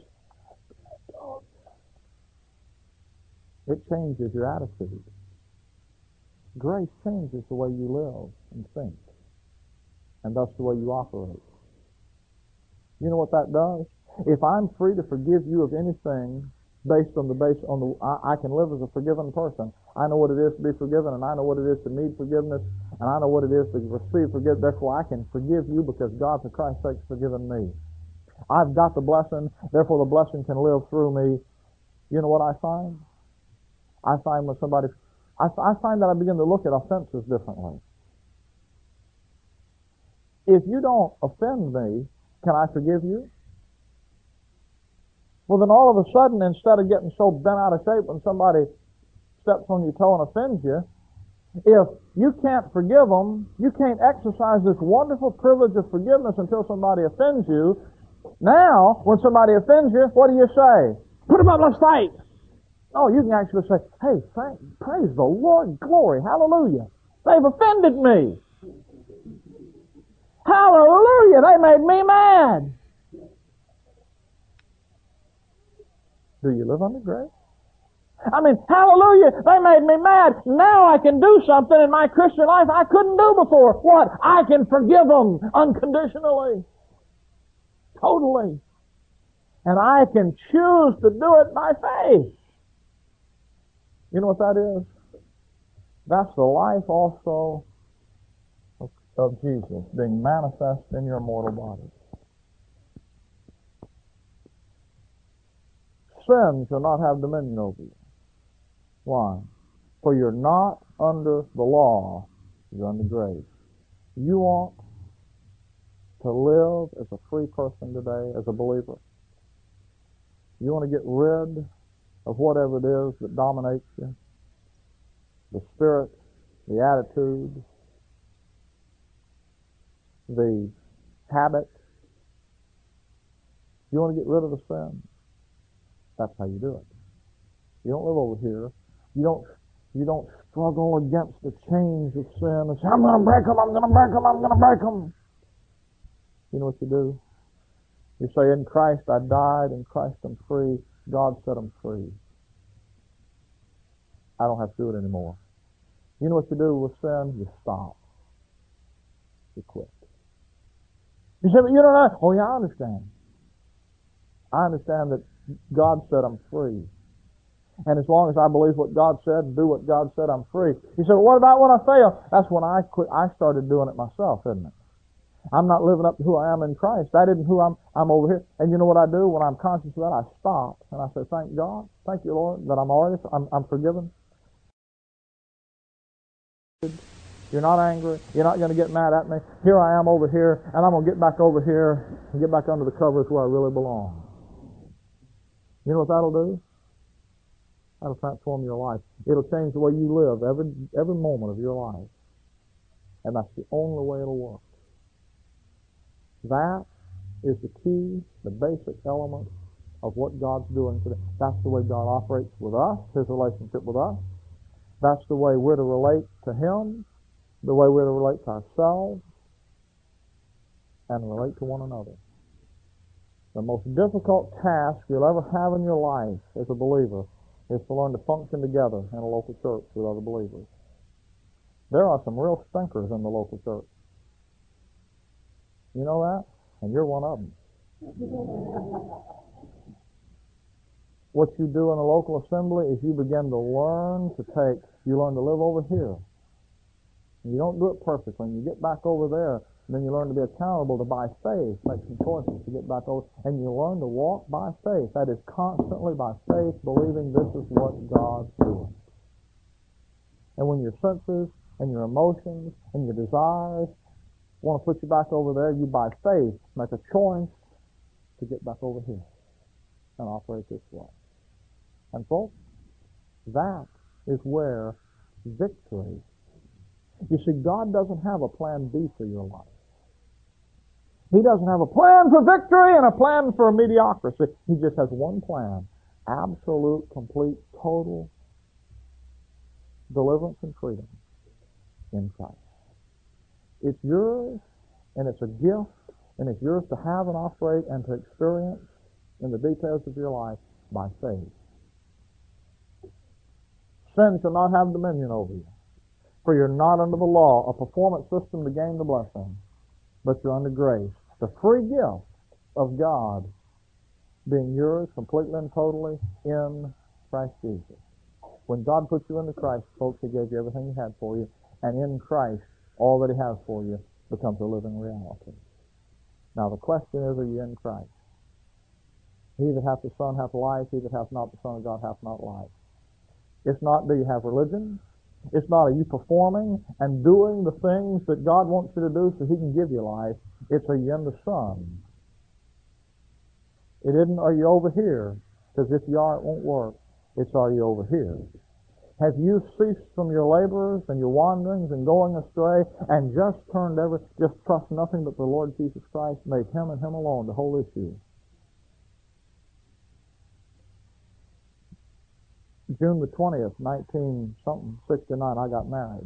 [SPEAKER 1] it changes your attitude. Grace changes the way you live and think, and thus the way you operate. You know what that does? If I'm free to forgive you of anything based on the base on the, I, I can live as a forgiven person. I know what it is to be forgiven, and I know what it is to need forgiveness, and I know what it is to receive forgiveness. Therefore, I can forgive you because God, for Christ's sake, has forgiven me. I've got the blessing. Therefore, the blessing can live through me. You know what I find? I find when somebody. I, I find that I begin to look at offenses differently. If you don't offend me, can I forgive you? Well, then all of a sudden, instead of getting so bent out of shape when somebody steps on your toe and offends you, if you can't forgive them, you can't exercise this wonderful privilege of forgiveness until somebody offends you. Now, when somebody offends you, what do you say? Put them up, let's fight. Oh, you can actually say, hey, thank, praise the Lord, glory, hallelujah. They've offended me. Hallelujah, they made me mad. Do you live under grace? I mean, hallelujah, they made me mad. Now I can do something in my Christian life I couldn't do before. What? I can forgive them unconditionally. Totally. And I can choose to do it by faith. You know what that is? That's the life also of, of Jesus being manifest in your mortal body. Sin shall not have dominion over you. Why? For you're not under the law, you're under grace. You want to live as a free person today, as a believer. You want to get rid of whatever it is that dominates you, the spirit, the attitude, the habit. You want to get rid of the sin. That's how you do it. You don't live over here. You don't you don't struggle against the chains of sin and say, I'm going to break them, I'm going to break them, I'm going to break them. You know what you do? You say, in Christ I died, in Christ I'm free. God set I'm free. I don't have to do it anymore. You know what you do with sin? You stop. You quit. You say, but you don't know. Oh yeah, I understand. I understand that God said I'm free. And as long as I believe what God said and do what God said, I'm free. You say, well, what about when I fail? That's when I quit. I started doing it myself, isn't it? I'm not living up to who I am in Christ. That isn't who I'm I'm over here. And you know what I do? When I'm conscious of that, I stop and I say, thank God, thank you, Lord, that I'm already I'm I'm forgiven. You're not angry. You're not going to get mad at me. Here I am over here, and I'm going to get back over here and get back under the covers where I really belong. You know what that'll do? That'll transform your life. It'll change the way you live every every moment of your life. And that's the only way it'll work. That is the key, the basic element of what God's doing today. That's the way God operates with us, His relationship with us. That's the way we're to relate to Him, the way we're to relate to ourselves, and relate to one another. The most difficult task you'll ever have in your life as a believer is to learn to function together in a local church with other believers. There are some real stinkers in the local church. You know that? And you're one of them. What you do in a local assembly is you begin to learn to take, you learn to live over here. And you don't do it perfectly. And you get back over there, and then you learn to be accountable to by faith, make some choices to get back over. And you learn to walk by faith. That is constantly by faith, believing this is what God's doing. And when your senses and your emotions and your desires want to put you back over there, you by faith make a choice to get back over here and operate this way. And folks, that is where victory. You see, God doesn't have a plan B for your life. He doesn't have a plan for victory and a plan for mediocrity. He just has one plan. Absolute, complete, total deliverance and freedom in Christ. It's yours, and it's a gift, and it's yours to have and operate and to experience in the details of your life by faith. Sin shall not have dominion over you, for you're not under the law, a performance system to gain the blessing, but you're under grace. The free gift of God being yours completely and totally in Christ Jesus. When God put you into Christ, folks, He gave you everything He had for you, and in Christ, all that He has for you becomes a living reality. Now the question is, are you in Christ? He that hath the Son hath life, he that hath not the Son of God hath not life. It's not, do you have religion? It's not, are you performing and doing the things that God wants you to do so He can give you life? It's, are you in the Son? It isn't, are you over here? Because if you are, it won't work. It's, are you over here? Have you ceased from your laborers and your wanderings and going astray and just turned ever, just trust nothing but the Lord Jesus Christ, made Him and Him alone the whole issue? June the twentieth, nineteen something sixty-nine, I got married.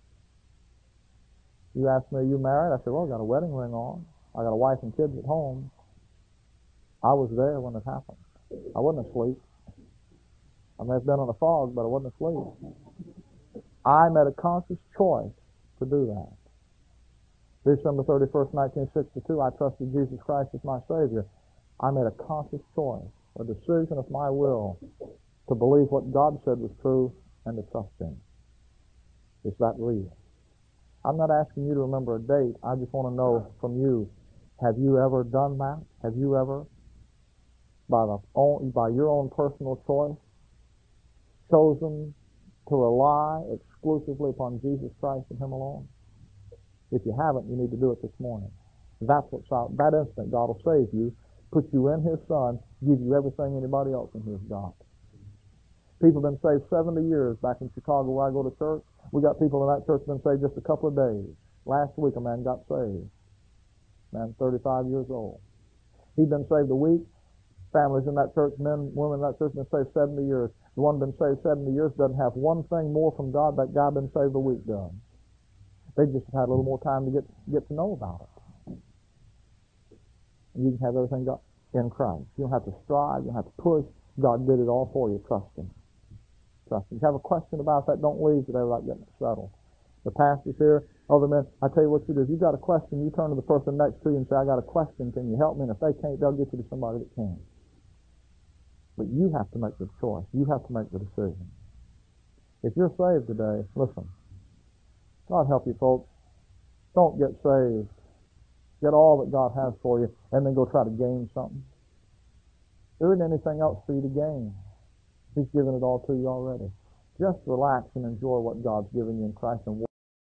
[SPEAKER 1] You asked me, are you married? I said, well, I got a wedding ring on. I got a wife and kids at home. I was there when it happened. I wasn't asleep. I I may have been in a fog, but I wasn't asleep. I made a conscious choice to do that. December thirty-first, nineteen sixty-two, I trusted Jesus Christ as my Savior. I made a conscious choice, a decision of my will, to believe what God said was true and to trust Him. Is that real? I'm not asking you to remember a date. I just want to know from you, have you ever done that? Have you ever, by, the own, by your own personal choice, chosen to rely exclusively upon Jesus Christ and Him alone? If you haven't, you need to do it this morning. That's what's out. That instant, God will save you, put you in His Son, give you everything anybody else in His got. People have been saved seventy years back in Chicago where I go to church. We got people in that church been saved just a couple of days. Last week a man got saved. Man, thirty-five years old. He'd been saved a week. Families in that church, men, women in that church, been saved seventy years. The one been saved seventy years doesn't have one thing more from God that guy been saved a week done. They just had a little more time to get get to know about it. And you can have everything God in Christ. You don't have to strive. You don't have to push. God did it all for you. Trust Him. Trust Him. If you have a question about that, don't leave today without getting it settled. The pastor's here. Other men, I tell you what you do. If you've got a question, you turn to the person next to you and say, I got a question. Can you help me? And if they can't, they'll get you to somebody that can. But you have to make the choice. You have to make the decision. If you're saved today, listen. God help you, folks. Don't get saved. Get all that God has for you and then go try to gain something. There isn't anything else for you to gain. He's given it all to you already. Just relax and enjoy what God's given you in Christ and watch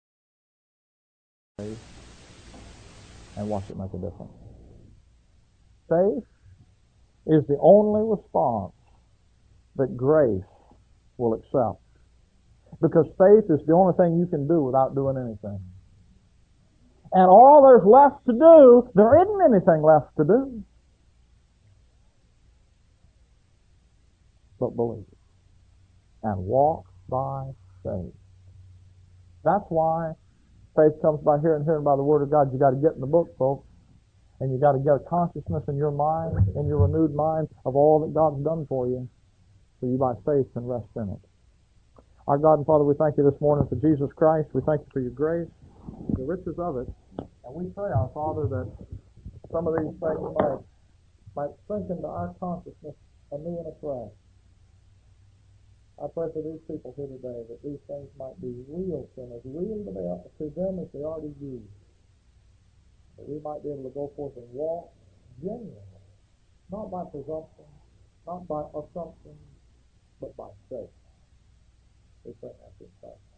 [SPEAKER 1] it, and watch it make a difference. Faith is the only response that grace will accept. Because faith is the only thing you can do without doing anything. And all there's left to do, there isn't anything left to do but believe and walk by faith. That's why faith comes by hearing, hearing by the Word of God. You got to get in the book, folks, and you got to get a consciousness in your mind, in your renewed mind, of all that God's done for you, so you by faith can rest in it. Our God and Father, we thank you this morning for Jesus Christ. We thank you for your grace, the riches of it, and we pray, our Father, that some of these things might might sink into our consciousness anew and afresh. I pray for these people here today that these things might be real to them, as real to them, to them as they are to you. That we might be able to go forth and walk genuinely, not by presumption, not by assumption, but by faith. We pray that in Christ.